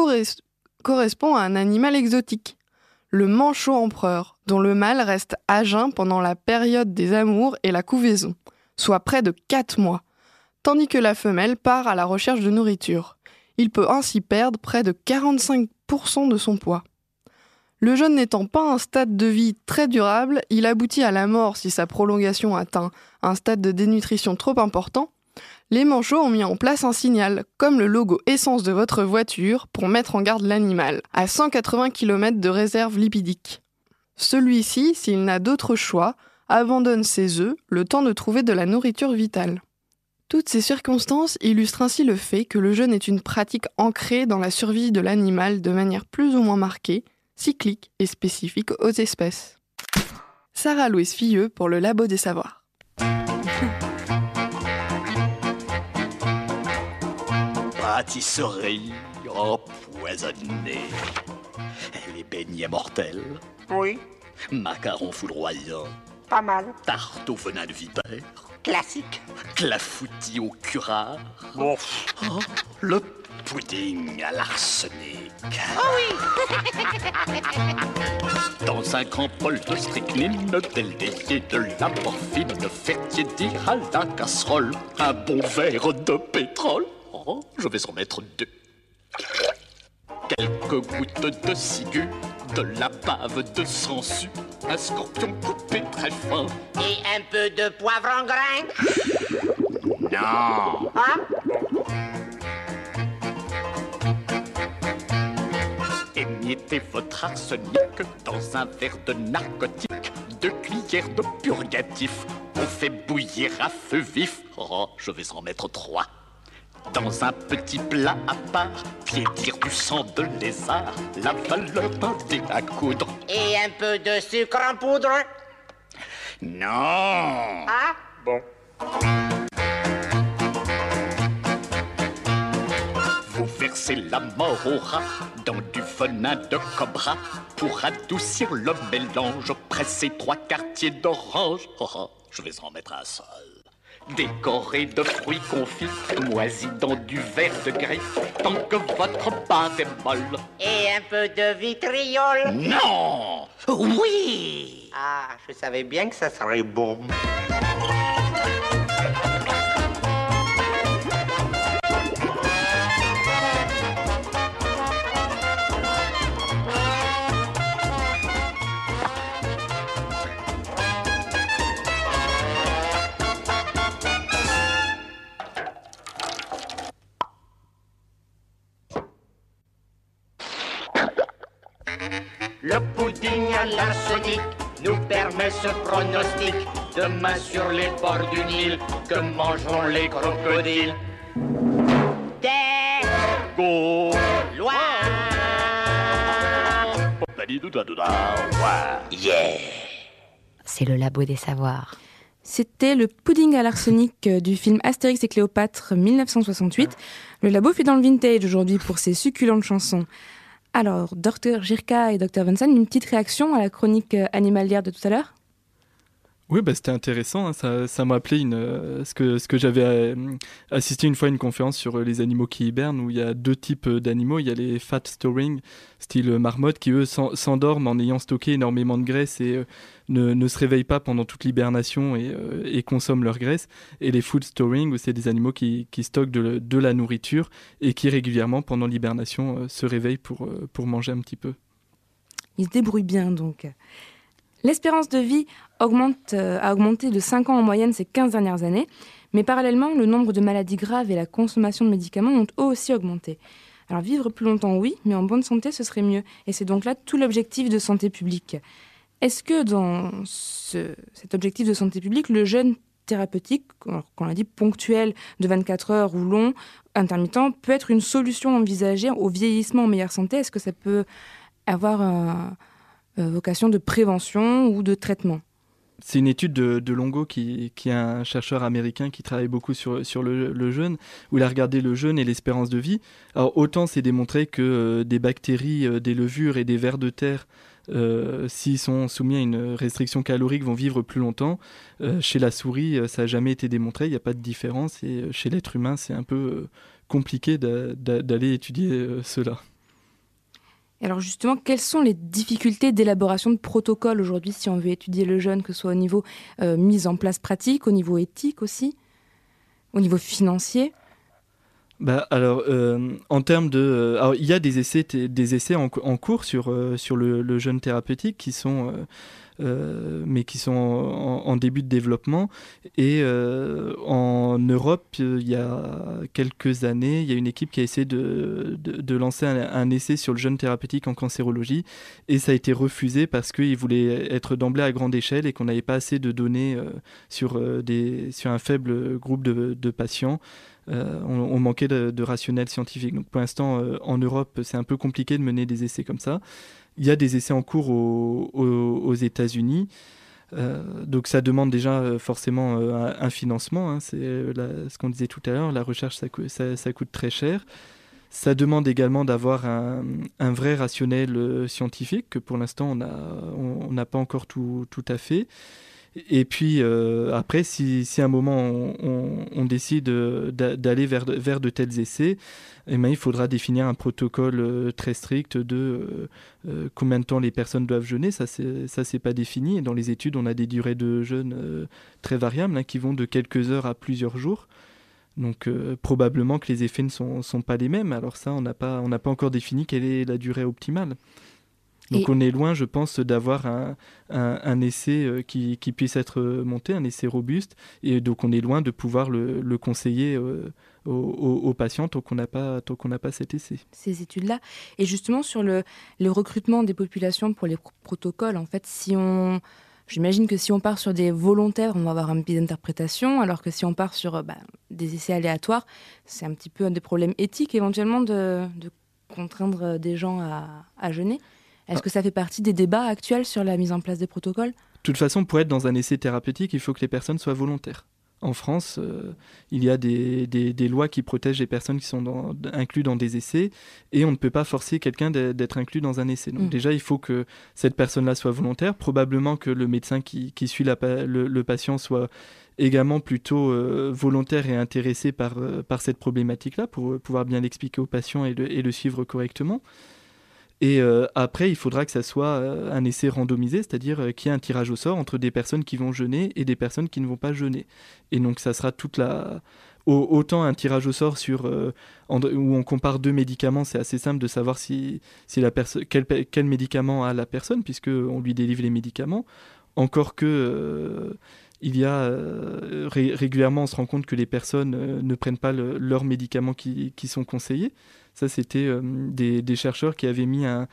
correspond à un animal exotique, le manchot empereur, dont le mâle reste à jeun pendant la période des amours et la couvaison, soit près de 4 mois, tandis que la femelle part à la recherche de nourriture. Il peut ainsi perdre près de 45% de son poids. Le jeûne n'étant pas un stade de vie très durable, il aboutit à la mort si sa prolongation atteint un stade de dénutrition trop important. Les manchots ont mis en place un signal, comme le logo essence de votre voiture, pour mettre en garde l'animal, à 180 km de réserve lipidique. Celui-ci, s'il n'a d'autre choix, abandonne ses œufs, le temps de trouver de la nourriture vitale. Toutes ces circonstances illustrent ainsi le fait que le jeûne est une pratique ancrée dans la survie de l'animal de manière plus ou moins marquée, cyclique et spécifique aux espèces. Sarah Louise Filleux pour le Labo des Savoirs. Pâtisserie empoisonnée. Les beignets mortels. Oui, Macarons foudroyants. pas mal. Tarte au venin de vipère. Classique. Clafoutis au curare. Bon. Oh, le pudding à l'arsenic. Dans un grand bol de strychnine, del délié, de la morphine, faire tiédir à la casserole un bon verre de pétrole. Oh, je vais en mettre 2. Quelques gouttes de ciguë, de la bave de sangsue, un scorpion coupé très fin. Et un peu de poivre en grains. Non. Hein? Émiettez votre arsenic dans un verre de narcotique, 2 cuillères de purgatif. On fait bouillir à feu vif. Oh, je vais en mettre 3. Dans un petit plat à part, piétir du sang de lézard, la valeur d'un dé à coudre. Et un peu de sucre en poudre. Non. Hein? Bon. Vous versez la mort au rat dans du venin de cobra. Pour adoucir le mélange, pressez 3 quartiers d'orange. Oh, oh, je vais en mettre un seul. Décoré de fruits confits, moisis dans du verre de griffe, tant que votre base est molle. Et un peu de vitriol. Non. Oui. Ah, je savais bien que ça serait bon. Le pudding à l'arsenic nous permet ce pronostic. Demain sur les bords du Nil, que mangeront les crocodiles? Des Go. lois. Yeah. C'est le Labo des Savoirs. C'était le pudding à l'arsenic du film Astérix et Cléopâtre 1968. Le Labo fait dans le vintage aujourd'hui pour ses succulentes chansons. Alors, Dr Jirka et Dr Vincent, une petite réaction à la chronique animalière de tout à l'heure? Oui, c'était intéressant, hein. Ça m'a rappelé ce que j'avais assisté une fois à une conférence sur les animaux qui hibernent, où il y a 2 types d'animaux. Il y a les fat storing, style marmotte, qui eux s'endorment en ayant stocké énormément de graisse et ne se réveillent pas pendant toute l'hibernation et consomment leur graisse. Et les food storing, où c'est des animaux qui stockent de la nourriture et qui régulièrement, pendant l'hibernation, se réveillent pour manger un petit peu. Ils se débrouillent bien, donc. L'espérance de vie a augmenté de 5 ans en moyenne ces 15 dernières années, mais parallèlement, le nombre de maladies graves et la consommation de médicaments ont eux aussi augmenté. Alors vivre plus longtemps, oui, mais en bonne santé, ce serait mieux. Et c'est donc là tout l'objectif de santé publique. Est-ce que dans cet objectif de santé publique, le jeûne thérapeutique, qu'on a dit ponctuel de 24 heures ou long, intermittent, peut être une solution envisagée au vieillissement en meilleure santé? Est-ce que ça peut avoir vocation de prévention ou de traitement? C'est une étude de Longo qui est un chercheur américain qui travaille beaucoup sur le jeûne, où il a regardé le jeûne et l'espérance de vie. Alors autant c'est démontré que des bactéries, des levures et des vers de terre, s'ils sont soumis à une restriction calorique, vont vivre plus longtemps. Chez la souris, ça n'a jamais été démontré, il n'y a pas de différence. Et chez l'être humain, c'est un peu compliqué d'aller étudier cela. Alors justement, quelles sont les difficultés d'élaboration de protocoles aujourd'hui si on veut étudier le jeûne, que ce soit au niveau mise en place pratique, au niveau éthique aussi, au niveau financier? Alors, en termes de... alors, il y a des essais en cours sur le jeûne thérapeutique qui sont... mais qui sont en début de développement. Et en Europe, il y a quelques années, il y a une équipe qui a essayé de lancer un essai sur le jeûne thérapeutique en cancérologie, et ça a été refusé parce qu'ils voulaient être d'emblée à grande échelle et qu'on n'avait pas assez de données sur un faible groupe de patients. On manquait de rationnel scientifique. Donc pour l'instant, en Europe, c'est un peu compliqué de mener des essais comme ça. Il y a des essais en cours aux États-Unis. Donc ça demande déjà forcément un financement. Hein. C'est ce qu'on disait tout à l'heure, la recherche, ça coûte très cher. Ça demande également d'avoir un vrai rationnel scientifique, que pour l'instant on n'a pas encore tout à fait. Et puis après, si à un moment on décide d'aller vers de tels essais, eh bien, il faudra définir un protocole très strict de combien de temps les personnes doivent jeûner. Ça c'est pas défini. Et dans les études, on a des durées de jeûne très variables, hein, qui vont de quelques heures à plusieurs jours. Donc probablement que les effets ne sont pas les mêmes. Alors ça, on n'a pas encore défini quelle est la durée optimale. Donc on est loin, je pense, d'avoir un essai qui puisse être monté, un essai robuste. Et donc on est loin de pouvoir le conseiller aux patients tant qu'on n'a pas cet essai. Ces études-là. Et justement, sur le recrutement des populations pour les protocoles, en fait, j'imagine que si on part sur des volontaires, on va avoir un biais d'interprétation, alors que si on part sur des essais aléatoires, c'est un petit peu un des problèmes éthiques éventuellement de contraindre des gens à jeûner. Est-ce que ça fait partie des débats actuels sur la mise en place des protocoles? De toute façon, pour être dans un essai thérapeutique, il faut que les personnes soient volontaires. En France, il y a des lois qui protègent les personnes qui sont incluses dans des essais, et on ne peut pas forcer quelqu'un d'être inclus dans un essai. Donc déjà, il faut que cette personne-là soit volontaire. Probablement que le médecin qui suit le patient soit également plutôt volontaire et intéressé par cette problématique-là, pour pouvoir bien l'expliquer au patient et le suivre correctement. Et après, il faudra que ça soit un essai randomisé, c'est-à-dire qu'il y ait un tirage au sort entre des personnes qui vont jeûner et des personnes qui ne vont pas jeûner. Et donc, ça sera autant un tirage au sort où on compare 2 médicaments. C'est assez simple de savoir quel médicament a la personne, puisqu'on lui délivre les médicaments. Encore que... il y a régulièrement, on se rend compte que les personnes ne prennent pas leurs médicaments qui sont conseillés. Ça, c'était des chercheurs qui avaient mis un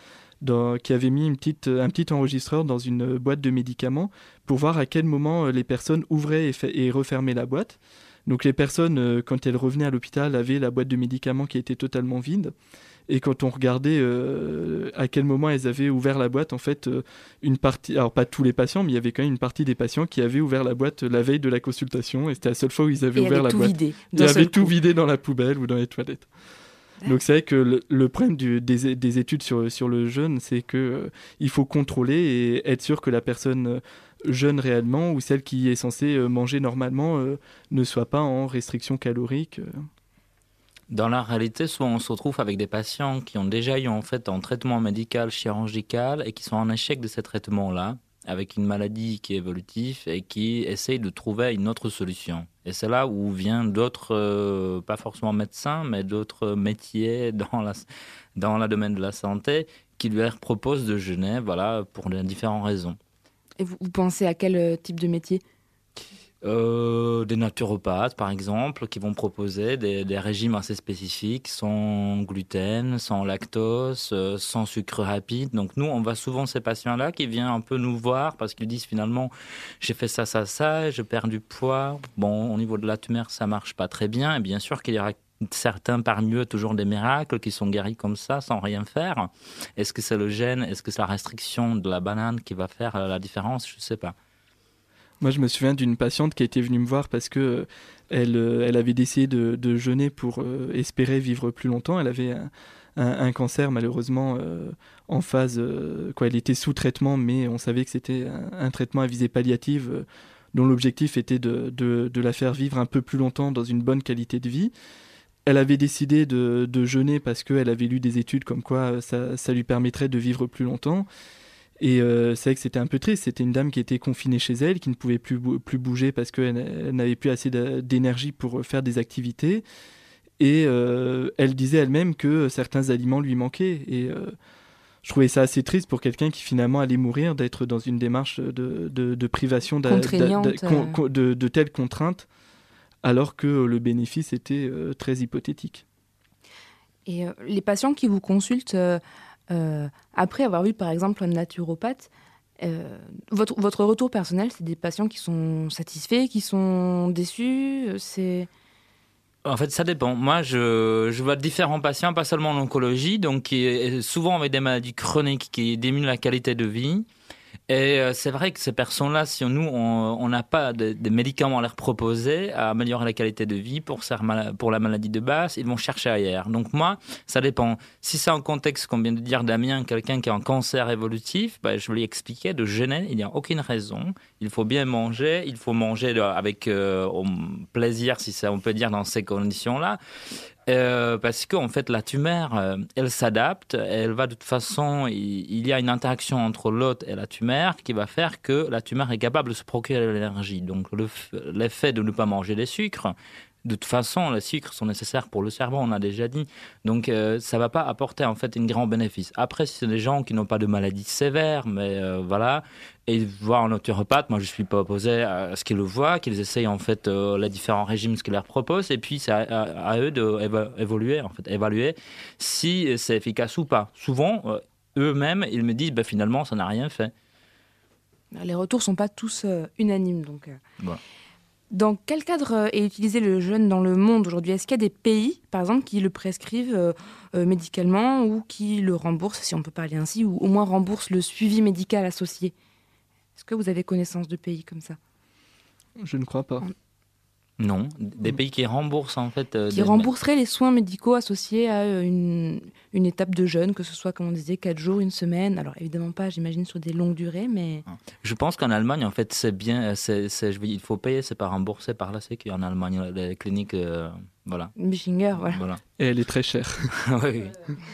petit enregistreur dans une boîte de médicaments pour voir à quel moment les personnes ouvraient et refermaient la boîte. Donc les personnes, quand elles revenaient à l'hôpital, avaient la boîte de médicaments qui était totalement vide. Et quand on regardait à quel moment elles avaient ouvert la boîte, en fait, une partie, alors pas tous les patients, mais il y avait quand même une partie des patients qui avaient ouvert la boîte la veille de la consultation, et c'était la seule fois où ils avaient ouvert la boîte. Ils avaient tout vidé dans la poubelle ou dans les toilettes. Donc c'est vrai que le problème des études sur le jeûne, c'est que il faut contrôler et être sûr que la personne jeûne réellement ou celle qui est censée manger normalement ne soit pas en restriction calorique. Dans la réalité, souvent on se retrouve avec des patients qui ont déjà eu en fait un traitement médical, chirurgical et qui sont en échec de ces traitements-là, avec une maladie qui est évolutive et qui essayent de trouver une autre solution. Et c'est là où viennent d'autres, pas forcément médecins, mais d'autres métiers dans le domaine de la santé qui leur proposent de jeûner, voilà, pour différentes raisons. Et vous pensez à quel type de métier ? Des naturopathes, par exemple, qui vont proposer des régimes assez spécifiques, sans gluten, sans lactose, sans sucre rapide. Donc nous, on voit souvent ces patients-là qui viennent un peu nous voir parce qu'ils disent finalement, j'ai fait ça, je perds du poids. Bon, au niveau de la tumeur, ça marche pas très bien. Et bien sûr qu'il y aura certains parmi eux, toujours des miracles, qui sont guéris comme ça, sans rien faire. Est-ce que c'est le gène? Est-ce que c'est la restriction de la banane qui va faire la différence? Je sais pas. Moi, je me souviens d'une patiente qui était venue me voir parce que elle avait décidé de jeûner pour espérer vivre plus longtemps. Elle avait un cancer, malheureusement, en phase... elle était sous traitement, mais on savait que c'était un traitement à visée palliative dont l'objectif était de la faire vivre un peu plus longtemps dans une bonne qualité de vie. Elle avait décidé de jeûner parce qu'elle avait lu des études comme quoi ça lui permettrait de vivre plus longtemps. Et c'est vrai que c'était un peu triste. C'était une dame qui était confinée chez elle, qui ne pouvait plus bouger parce qu'elle n'avait plus assez d'énergie pour faire des activités. Et elle disait elle-même que certains aliments lui manquaient. Et je trouvais ça assez triste pour quelqu'un qui finalement allait mourir, d'être dans une démarche de privation de telles contraintes, alors que le bénéfice était très hypothétique. Et les patients qui vous consultent... après avoir vu par exemple un naturopathe, votre retour personnel, c'est des patients qui sont satisfaits, qui sont déçus, En fait, ça dépend. Moi, je vois différents patients, pas seulement en oncologie, donc qui souvent avec des maladies chroniques qui diminuent la qualité de vie. Et c'est vrai que ces personnes-là, si nous, on n'a pas de médicaments à leur proposer, à améliorer la qualité de vie pour la maladie de base, ils vont chercher ailleurs. Donc moi, ça dépend. Si c'est un contexte, comme vient de dire Damien, quelqu'un qui a un cancer évolutif, je vais lui expliquer de jeûner, il n'y a aucune raison. Il faut bien manger, il faut manger avec plaisir, si on peut dire, dans ces conditions-là. Parce qu'en fait, la tumeur, elle s'adapte, elle va de toute façon, il y a une interaction entre l'hôte et la tumeur qui va faire que la tumeur est capable de se procurer de l'énergie. Donc, l'effet de ne pas manger des sucres, de toute façon, les sucres sont nécessaires pour le cerveau, on a déjà dit. Donc, ça ne va pas apporter en fait un grand bénéfice. Après, si c'est des gens qui n'ont pas de maladie sévère, mais voilà, et ils voient un naturopathe, moi je ne suis pas opposé à ce qu'ils le voient, qu'ils essayent en fait les différents régimes, ce qu'ils leur proposent, et puis c'est à eux d'évaluer si c'est efficace ou pas. Souvent, eux-mêmes, ils me disent finalement, ça n'a rien fait. Les retours ne sont pas tous unanimes, donc... Voilà. Dans quel cadre est utilisé le jeûne dans le monde aujourd'hui ? Est-ce qu'il y a des pays, par exemple, qui le prescrivent médicalement ou qui le remboursent, si on peut parler ainsi, ou au moins remboursent le suivi médical associé ? Est-ce que vous avez connaissance de pays comme ça ? Je ne crois pas. Non, des pays qui remboursent en fait... qui rembourseraient les soins médicaux associés à une étape de jeûne, que ce soit, comme on disait, 4 jours, 1 semaine. Alors évidemment pas, j'imagine, sur des longues durées, mais... Je pense qu'en Allemagne, en fait, c'est bien, il faut payer, c'est pas remboursé par la Sécu. En Allemagne, les cliniques, voilà. Bichinger, voilà. Et elle est très chère. Oui.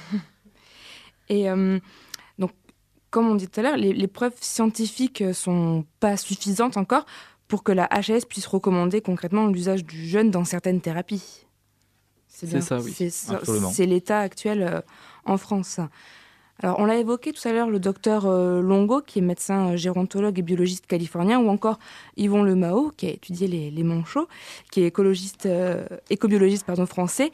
Et donc, comme on dit tout à l'heure, les preuves scientifiques sont pas suffisantes encore pour que la HAS puisse recommander concrètement l'usage du jeûne dans certaines thérapies. C'est ça, oui. C'est l'état actuel en France. Alors, on l'a évoqué tout à l'heure, le docteur Longo, qui est médecin gérontologue et biologiste californien, ou encore Yvon Lemao, qui a étudié les manchots, qui est écobiologiste français,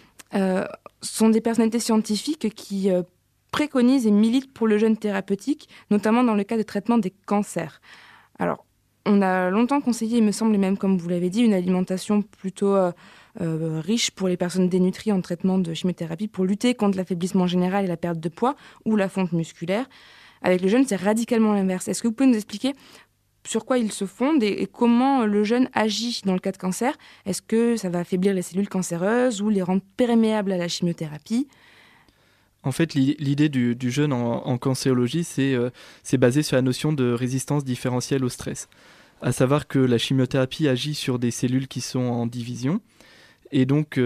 sont des personnalités scientifiques qui préconisent et militent pour le jeûne thérapeutique, notamment dans le cas de traitement des cancers. Alors, on a longtemps conseillé, il me semble, et même comme vous l'avez dit, une alimentation plutôt riche pour les personnes dénutries en traitement de chimiothérapie pour lutter contre l'affaiblissement général et la perte de poids ou la fonte musculaire. Avec le jeûne, c'est radicalement l'inverse. Est-ce que vous pouvez nous expliquer sur quoi ils se fondent et comment le jeûne agit dans le cas de cancer. Est-ce que ça va affaiblir les cellules cancéreuses ou les rendre perméables à la chimiothérapie ? En fait, l'idée du jeûne en cancérologie, c'est basé sur la notion de résistance différentielle au stress. À savoir que la chimiothérapie agit sur des cellules qui sont en division. Et donc,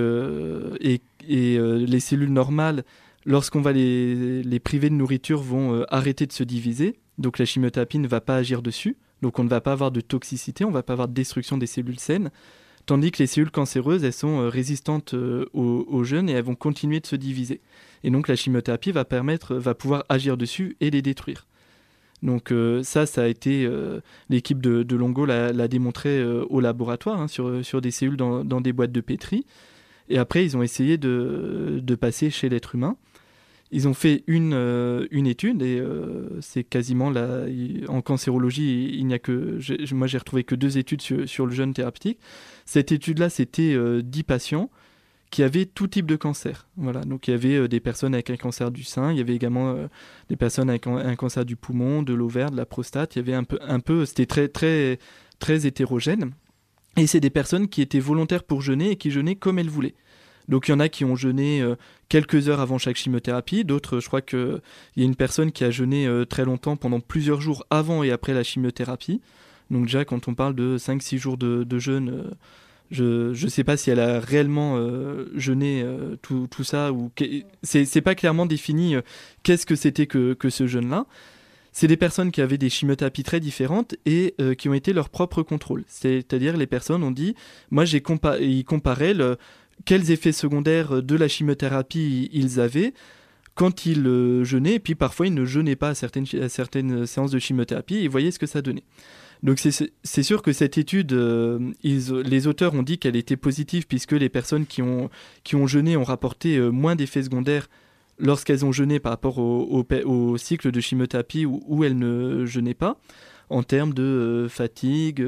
les cellules normales, lorsqu'on va les priver de nourriture, vont arrêter de se diviser. Donc la chimiothérapie ne va pas agir dessus. Donc on ne va pas avoir de toxicité, on ne va pas avoir de destruction des cellules saines. Tandis que les cellules cancéreuses, elles sont résistantes au jeûne et elles vont continuer de se diviser. Et donc la chimiothérapie va pouvoir agir dessus et les détruire. Donc ça a été... l'équipe de Longo l'a démontré au laboratoire, sur des cellules dans des boîtes de pétri. Et après, ils ont essayé de passer chez l'être humain. Ils ont fait une étude et c'est quasiment en cancérologie, il n'y a que moi j'ai retrouvé que 2 études sur le jeûne thérapeutique. Cette étude-là, c'était 10 patients qui avaient tout type de cancer. Voilà, donc il y avait des personnes avec un cancer du sein, il y avait également des personnes avec un cancer du poumon, de l'ovaire, de la prostate. Il y avait un peu, c'était très très très hétérogène. Et c'est des personnes qui étaient volontaires pour jeûner et qui jeûnaient comme elles voulaient. Donc il y en a qui ont jeûné quelques heures avant chaque chimiothérapie, d'autres, je crois qu'il y a une personne qui a jeûné très longtemps, pendant plusieurs jours avant et après la chimiothérapie. Donc déjà, quand on parle de 5-6 jours de jeûne, je ne sais pas si elle a réellement jeûné tout ça, ou c'est pas clairement défini qu'est-ce que c'était que ce jeûne-là. C'est des personnes qui avaient des chimiothérapies très différentes et qui ont été leur propre contrôle. C'est-à-dire les personnes ont dit, moi ils comparaient quels effets secondaires de la chimiothérapie ils avaient quand ils jeûnaient, et puis parfois ils ne jeûnaient pas à certaines séances de chimiothérapie, et ils voyaient ce que ça donnait. Donc c'est sûr que cette étude, les auteurs ont dit qu'elle était positive, puisque les personnes qui ont jeûné ont rapporté moins d'effets secondaires lorsqu'elles ont jeûné par rapport au cycle de chimiothérapie où elles ne jeûnaient pas, en termes de fatigue,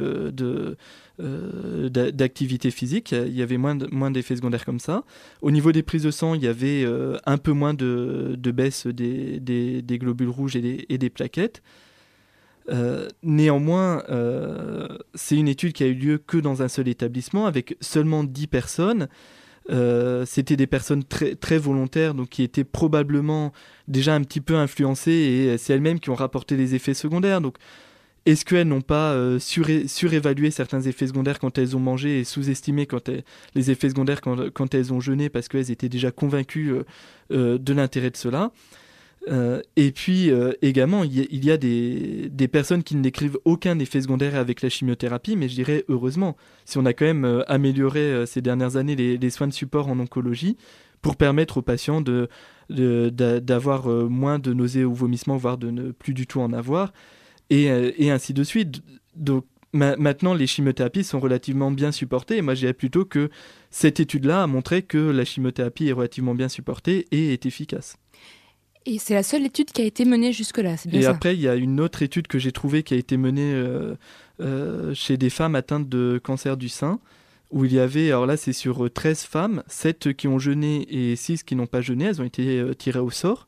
d'activité physique. Il y avait moins d'effets secondaires comme ça. Au niveau des prises de sang, il y avait un peu moins de baisse des globules rouges et des plaquettes. Néanmoins, c'est une étude qui a eu lieu que dans un seul établissement, avec seulement 10 personnes. C'était des personnes très, très volontaires, donc qui étaient probablement déjà un petit peu influencées, et c'est elles-mêmes qui ont rapporté les effets secondaires. Donc, est-ce qu'elles n'ont pas surévalué certains effets secondaires quand elles ont mangé, et sous-estimé les effets secondaires quand elles ont jeûné, parce qu'elles étaient déjà convaincues de l'intérêt de cela? Et puis également, il y a des personnes qui ne décrivent aucun effet secondaire avec la chimiothérapie, mais je dirais heureusement, si on a quand même amélioré ces dernières années les soins de support en oncologie pour permettre aux patients d'avoir moins de nausées ou vomissements, voire de ne plus du tout en avoir, et ainsi de suite. Donc maintenant, les chimiothérapies sont relativement bien supportées, et moi je dirais plutôt que cette étude-là a montré que la chimiothérapie est relativement bien supportée et est efficace. Et c'est la seule étude qui a été menée jusque-là, c'est bien ça? Et après, il y a une autre étude que j'ai trouvée qui a été menée chez des femmes atteintes de cancer du sein, où il y avait, alors là c'est sur 13 femmes, 7 qui ont jeûné et 6 qui n'ont pas jeûné, elles ont été tirées au sort.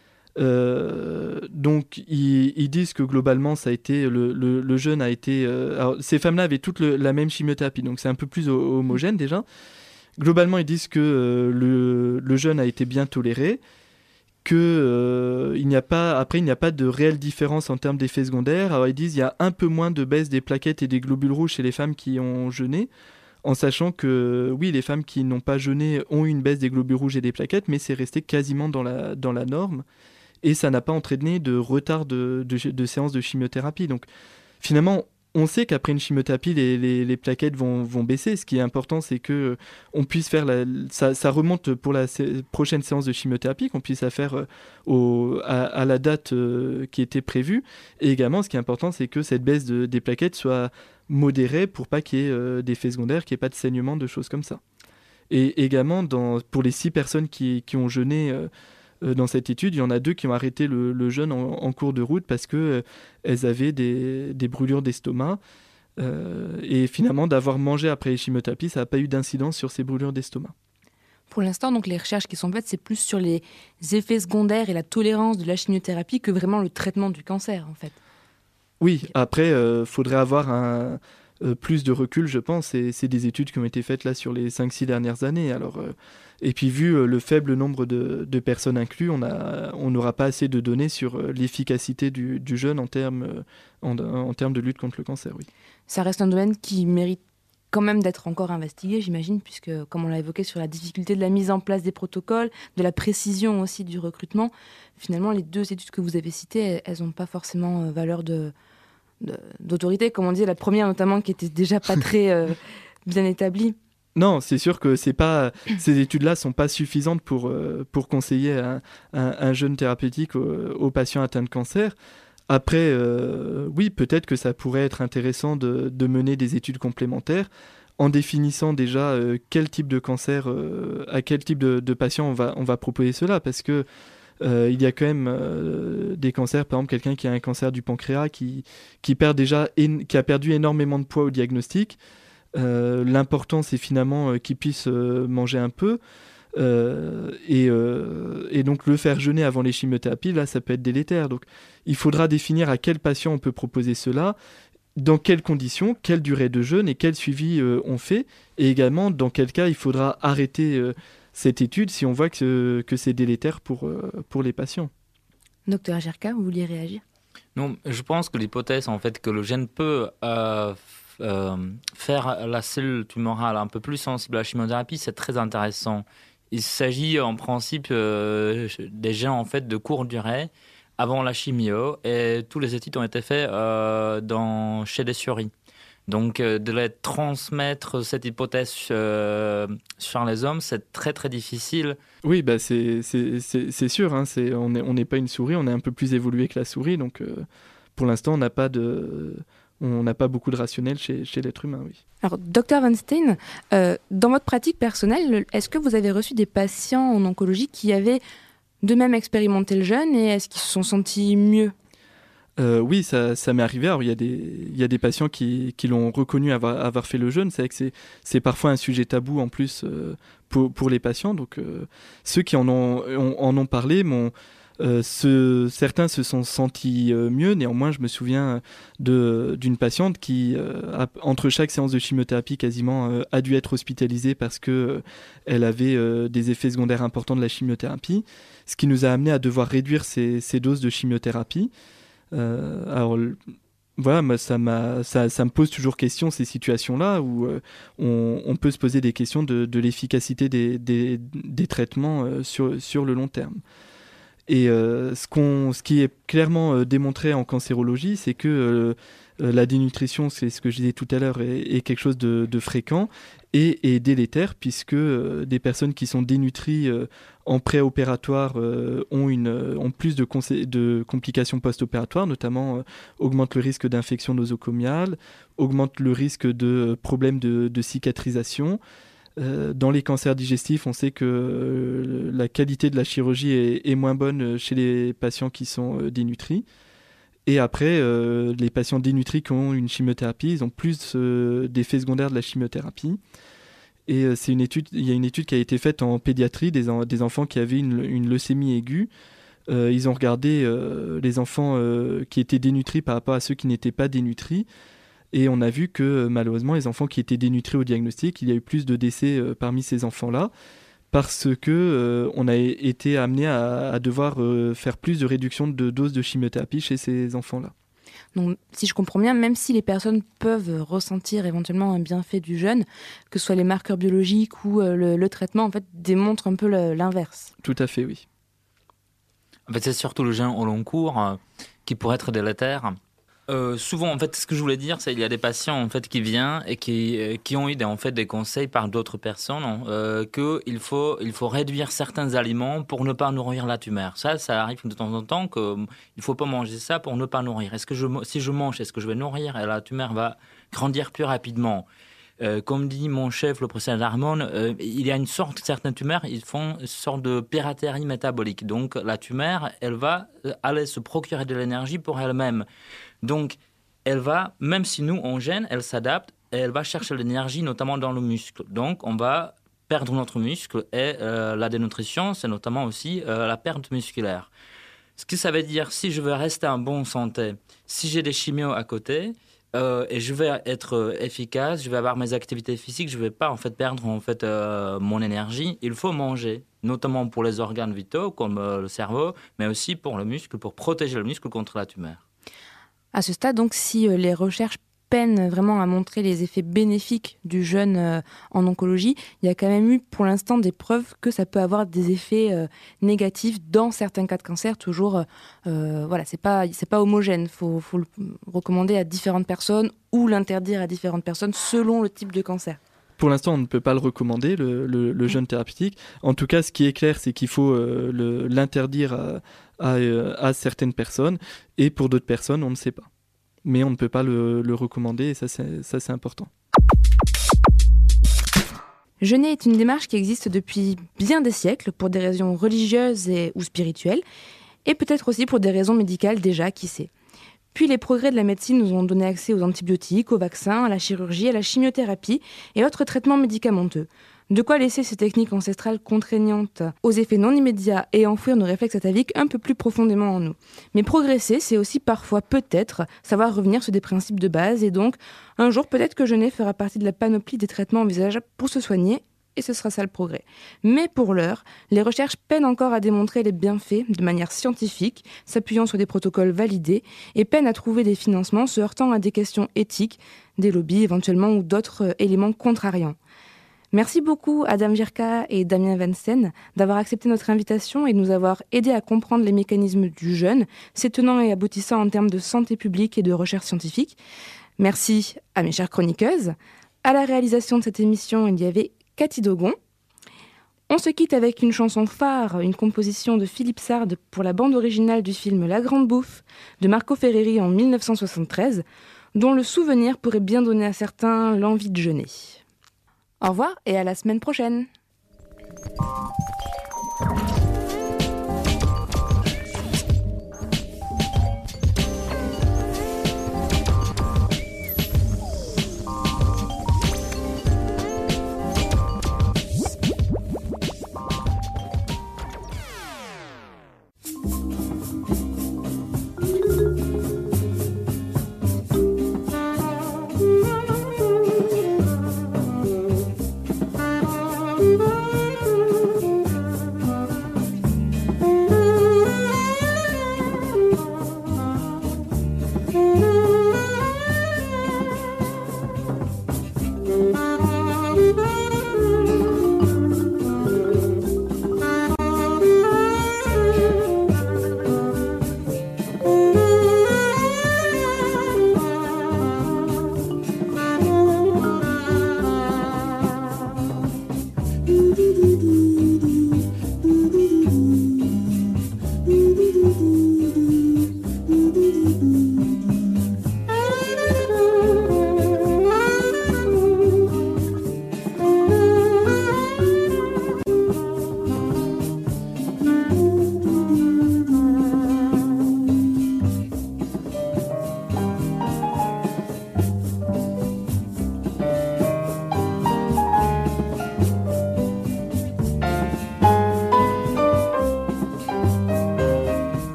Donc ils disent que globalement ça a été, le jeûne a été... alors, ces femmes-là avaient toutes la même chimiothérapie, donc c'est un peu plus homogène déjà. Globalement ils disent que le jeûne a été bien toléré, il n'y a pas de réelle différence en termes d'effets secondaires. Alors ils disent qu'il y a un peu moins de baisse des plaquettes et des globules rouges chez les femmes qui ont jeûné, en sachant que oui, les femmes qui n'ont pas jeûné ont eu une baisse des globules rouges et des plaquettes, mais c'est resté quasiment dans la norme, et ça n'a pas entraîné de retard de séances de chimiothérapie. Donc finalement, on sait qu'après une chimiothérapie, les plaquettes vont baisser. Ce qui est important, c'est que on puisse faire ça remonte pour la prochaine séance de chimiothérapie, qu'on puisse la faire à la date qui était prévue. Et également, ce qui est important, c'est que cette baisse des plaquettes soit modérée pour pas qu'il y ait d'effets secondaires, qu'il n'y ait pas de saignement, de choses comme ça. Et également, pour les 6 personnes qui ont jeûné dans cette étude, il y en a 2 qui ont arrêté le jeûne en cours de route parce que elles avaient des brûlures d'estomac, et finalement d'avoir mangé après les chimiothérapies, ça n'a pas eu d'incidence sur ces brûlures d'estomac. Pour l'instant, donc les recherches qui sont faites, c'est plus sur les effets secondaires et la tolérance de la chimiothérapie que vraiment le traitement du cancer, en fait. Oui, après, faudrait avoir plus de recul, je pense. Et c'est des études qui ont été faites là sur les 5-6 dernières années. Alors, et puis, vu le faible nombre de personnes incluses, on n'aura pas assez de données sur l'efficacité du jeûne en termes de lutte contre le cancer. Oui. Ça reste un domaine qui mérite quand même d'être encore investigué, j'imagine, puisque, comme on l'a évoqué, sur la difficulté de la mise en place des protocoles, de la précision aussi du recrutement, finalement, les 2 études que vous avez citées, elles n'ont pas forcément valeur d'autorité, comme on dit, la première notamment, qui était déjà pas très bien établie. Non, c'est sûr que ces études-là ne sont pas suffisantes pour conseiller un jeûne thérapeutique aux patients atteints de cancer. Après, oui, peut-être que ça pourrait être intéressant de mener des études complémentaires en définissant déjà quel type de cancer, à quel type de patient on va proposer cela, parce que il y a quand même des cancers, par exemple quelqu'un qui a un cancer du pancréas qui a perdu énormément de poids au diagnostic. L'important, c'est finalement qu'il puisse manger un peu. Et donc le faire jeûner avant les chimiothérapies, là, ça peut être délétère. Donc il faudra définir à quel patient on peut proposer cela, dans quelles conditions, quelle durée de jeûne et quel suivi on fait. Et également, dans quel cas il faudra arrêter cette étude si on voit que c'est délétère pour les patients. Docteur Gerka, vous vouliez réagir ? Non, je pense que l'hypothèse en fait que le gène peut faire la cellule tumorale un peu plus sensible à la chimiothérapie, c'est très intéressant. Il s'agit en principe des gènes en fait de courte durée avant la chimio, et tous les études ont été faites chez des souris. Donc de les transmettre cette hypothèse sur les hommes, c'est très très difficile. Oui, bah c'est sûr, hein, on n'est pas une souris, on est un peu plus évolué que la souris, donc pour l'instant on n'a pas beaucoup de rationnel chez l'être humain, oui. Alors, Dr Van Steen, dans votre pratique personnelle, est-ce que vous avez reçu des patients en oncologie qui avaient d'eux-mêmes expérimenté le jeûne, et est-ce qu'ils se sont sentis mieux ? Oui, ça m'est arrivé. Alors, il y a des patients qui l'ont reconnu avoir fait le jeûne. C'est vrai que c'est parfois un sujet tabou en plus pour les patients. Donc, ceux qui en ont parlé certains se sont sentis mieux. Néanmoins, je me souviens d'une patiente qui, entre chaque séance de chimiothérapie, quasiment a dû être hospitalisée parce que elle avait des effets secondaires importants de la chimiothérapie, ce qui nous a amené à devoir réduire ses doses de chimiothérapie. Alors voilà, moi, ça me pose toujours question, ces situations-là où on peut se poser des questions de l'efficacité des traitements sur le long terme. Et ce qui est clairement démontré en cancérologie, c'est que la dénutrition, c'est ce que je disais tout à l'heure, est quelque chose de fréquent et délétère, puisque des personnes qui sont dénutries en préopératoire ont plus de complications post-opératoires, notamment augmente le risque d'infection nosocomiale, augmente le risque de problèmes de cicatrisation. Dans les cancers digestifs, on sait que la qualité de la chirurgie est moins bonne chez les patients qui sont dénutris. Et après, les patients dénutris qui ont une chimiothérapie, ils ont plus d'effets secondaires de la chimiothérapie. Et il y a une étude qui a été faite en pédiatrie des enfants qui avaient une leucémie aiguë. Ils ont regardé les enfants qui étaient dénutris par rapport à ceux qui n'étaient pas dénutris. Et on a vu que malheureusement, les enfants qui étaient dénutris au diagnostic, il y a eu plus de décès parmi ces enfants-là, parce que on a été amené à devoir faire plus de réduction de doses de chimiothérapie chez ces enfants-là. Donc, si je comprends bien, même si les personnes peuvent ressentir éventuellement un bienfait du jeûne, que ce soit les marqueurs biologiques ou le traitement, en fait, démontrent un peu l'inverse. Tout à fait, oui. En fait, c'est surtout le jeûne au long cours qui pourrait être délétère. Souvent, en fait, ce que je voulais dire, c'est qu'il y a des patients en fait qui viennent et qui ont eu des conseils par d'autres personnes qu'il faut réduire certains aliments pour ne pas nourrir la tumeur. Ça arrive de temps en temps qu'il ne faut pas manger ça pour ne pas nourrir. Si je mange, est-ce que je vais nourrir et la tumeur va grandir plus rapidement? Comme dit mon chef, le professeur Darmon, il y a certaines tumeurs, ils font une sorte de piraterie métabolique. Donc la tumeur, elle va aller se procurer de l'énergie pour elle-même. Donc, elle va, même si nous, on gêne, elle s'adapte et elle va chercher l'énergie, notamment dans le muscle. Donc, on va perdre notre muscle et la dénutrition, c'est notamment aussi la perte musculaire. Ce que ça veut dire, si je veux rester en bonne santé, si j'ai des chimios à côté, et je vais être efficace, je vais avoir mes activités physiques, je ne vais pas en fait perdre mon énergie. Il faut manger, notamment pour les organes vitaux comme le cerveau, mais aussi pour le muscle, pour protéger le muscle contre la tumeur. À ce stade, donc, si les recherches peinent vraiment à montrer les effets bénéfiques du jeûne en oncologie, il y a quand même eu pour l'instant des preuves que ça peut avoir des effets négatifs dans certains cas de cancer. Toujours, voilà, c'est pas homogène. Faut le recommander à différentes personnes ou l'interdire à différentes personnes selon le type de cancer. Pour l'instant, on ne peut pas le recommander, le jeûne thérapeutique. En tout cas, ce qui est clair, c'est qu'il faut l'interdire à certaines personnes, et pour d'autres personnes, on ne sait pas. Mais on ne peut pas le recommander, et ça c'est important. Jeûner est une démarche qui existe depuis bien des siècles pour des raisons religieuses ou spirituelles, et peut-être aussi pour des raisons médicales déjà, qui sait. Puis les progrès de la médecine nous ont donné accès aux antibiotiques, aux vaccins, à la chirurgie, à la chimiothérapie et autres traitements médicamenteux. De quoi laisser ces techniques ancestrales contraignantes aux effets non immédiats et enfouir nos réflexes ataviques un peu plus profondément en nous. Mais progresser, c'est aussi parfois, peut-être, savoir revenir sur des principes de base, et donc, un jour, peut-être que jeûner fera partie de la panoplie des traitements envisageables pour se soigner, et ce sera ça le progrès. Mais pour l'heure, les recherches peinent encore à démontrer les bienfaits de manière scientifique, s'appuyant sur des protocoles validés, et peinent à trouver des financements se heurtant à des questions éthiques, des lobbies éventuellement ou d'autres éléments contrariants. Merci beaucoup Adam Jirka et Damien Vansen d'avoir accepté notre invitation et de nous avoir aidés à comprendre les mécanismes du jeûne, ses tenants et aboutissants en termes de santé publique et de recherche scientifique. Merci à mes chères chroniqueuses. À la réalisation de cette émission, il y avait Cathy Dogon. On se quitte avec une chanson phare, une composition de Philippe Sard pour la bande originale du film La Grande Bouffe de Marco Ferreri en 1973, dont le souvenir pourrait bien donner à certains l'envie de jeûner. Au revoir et à la semaine prochaine.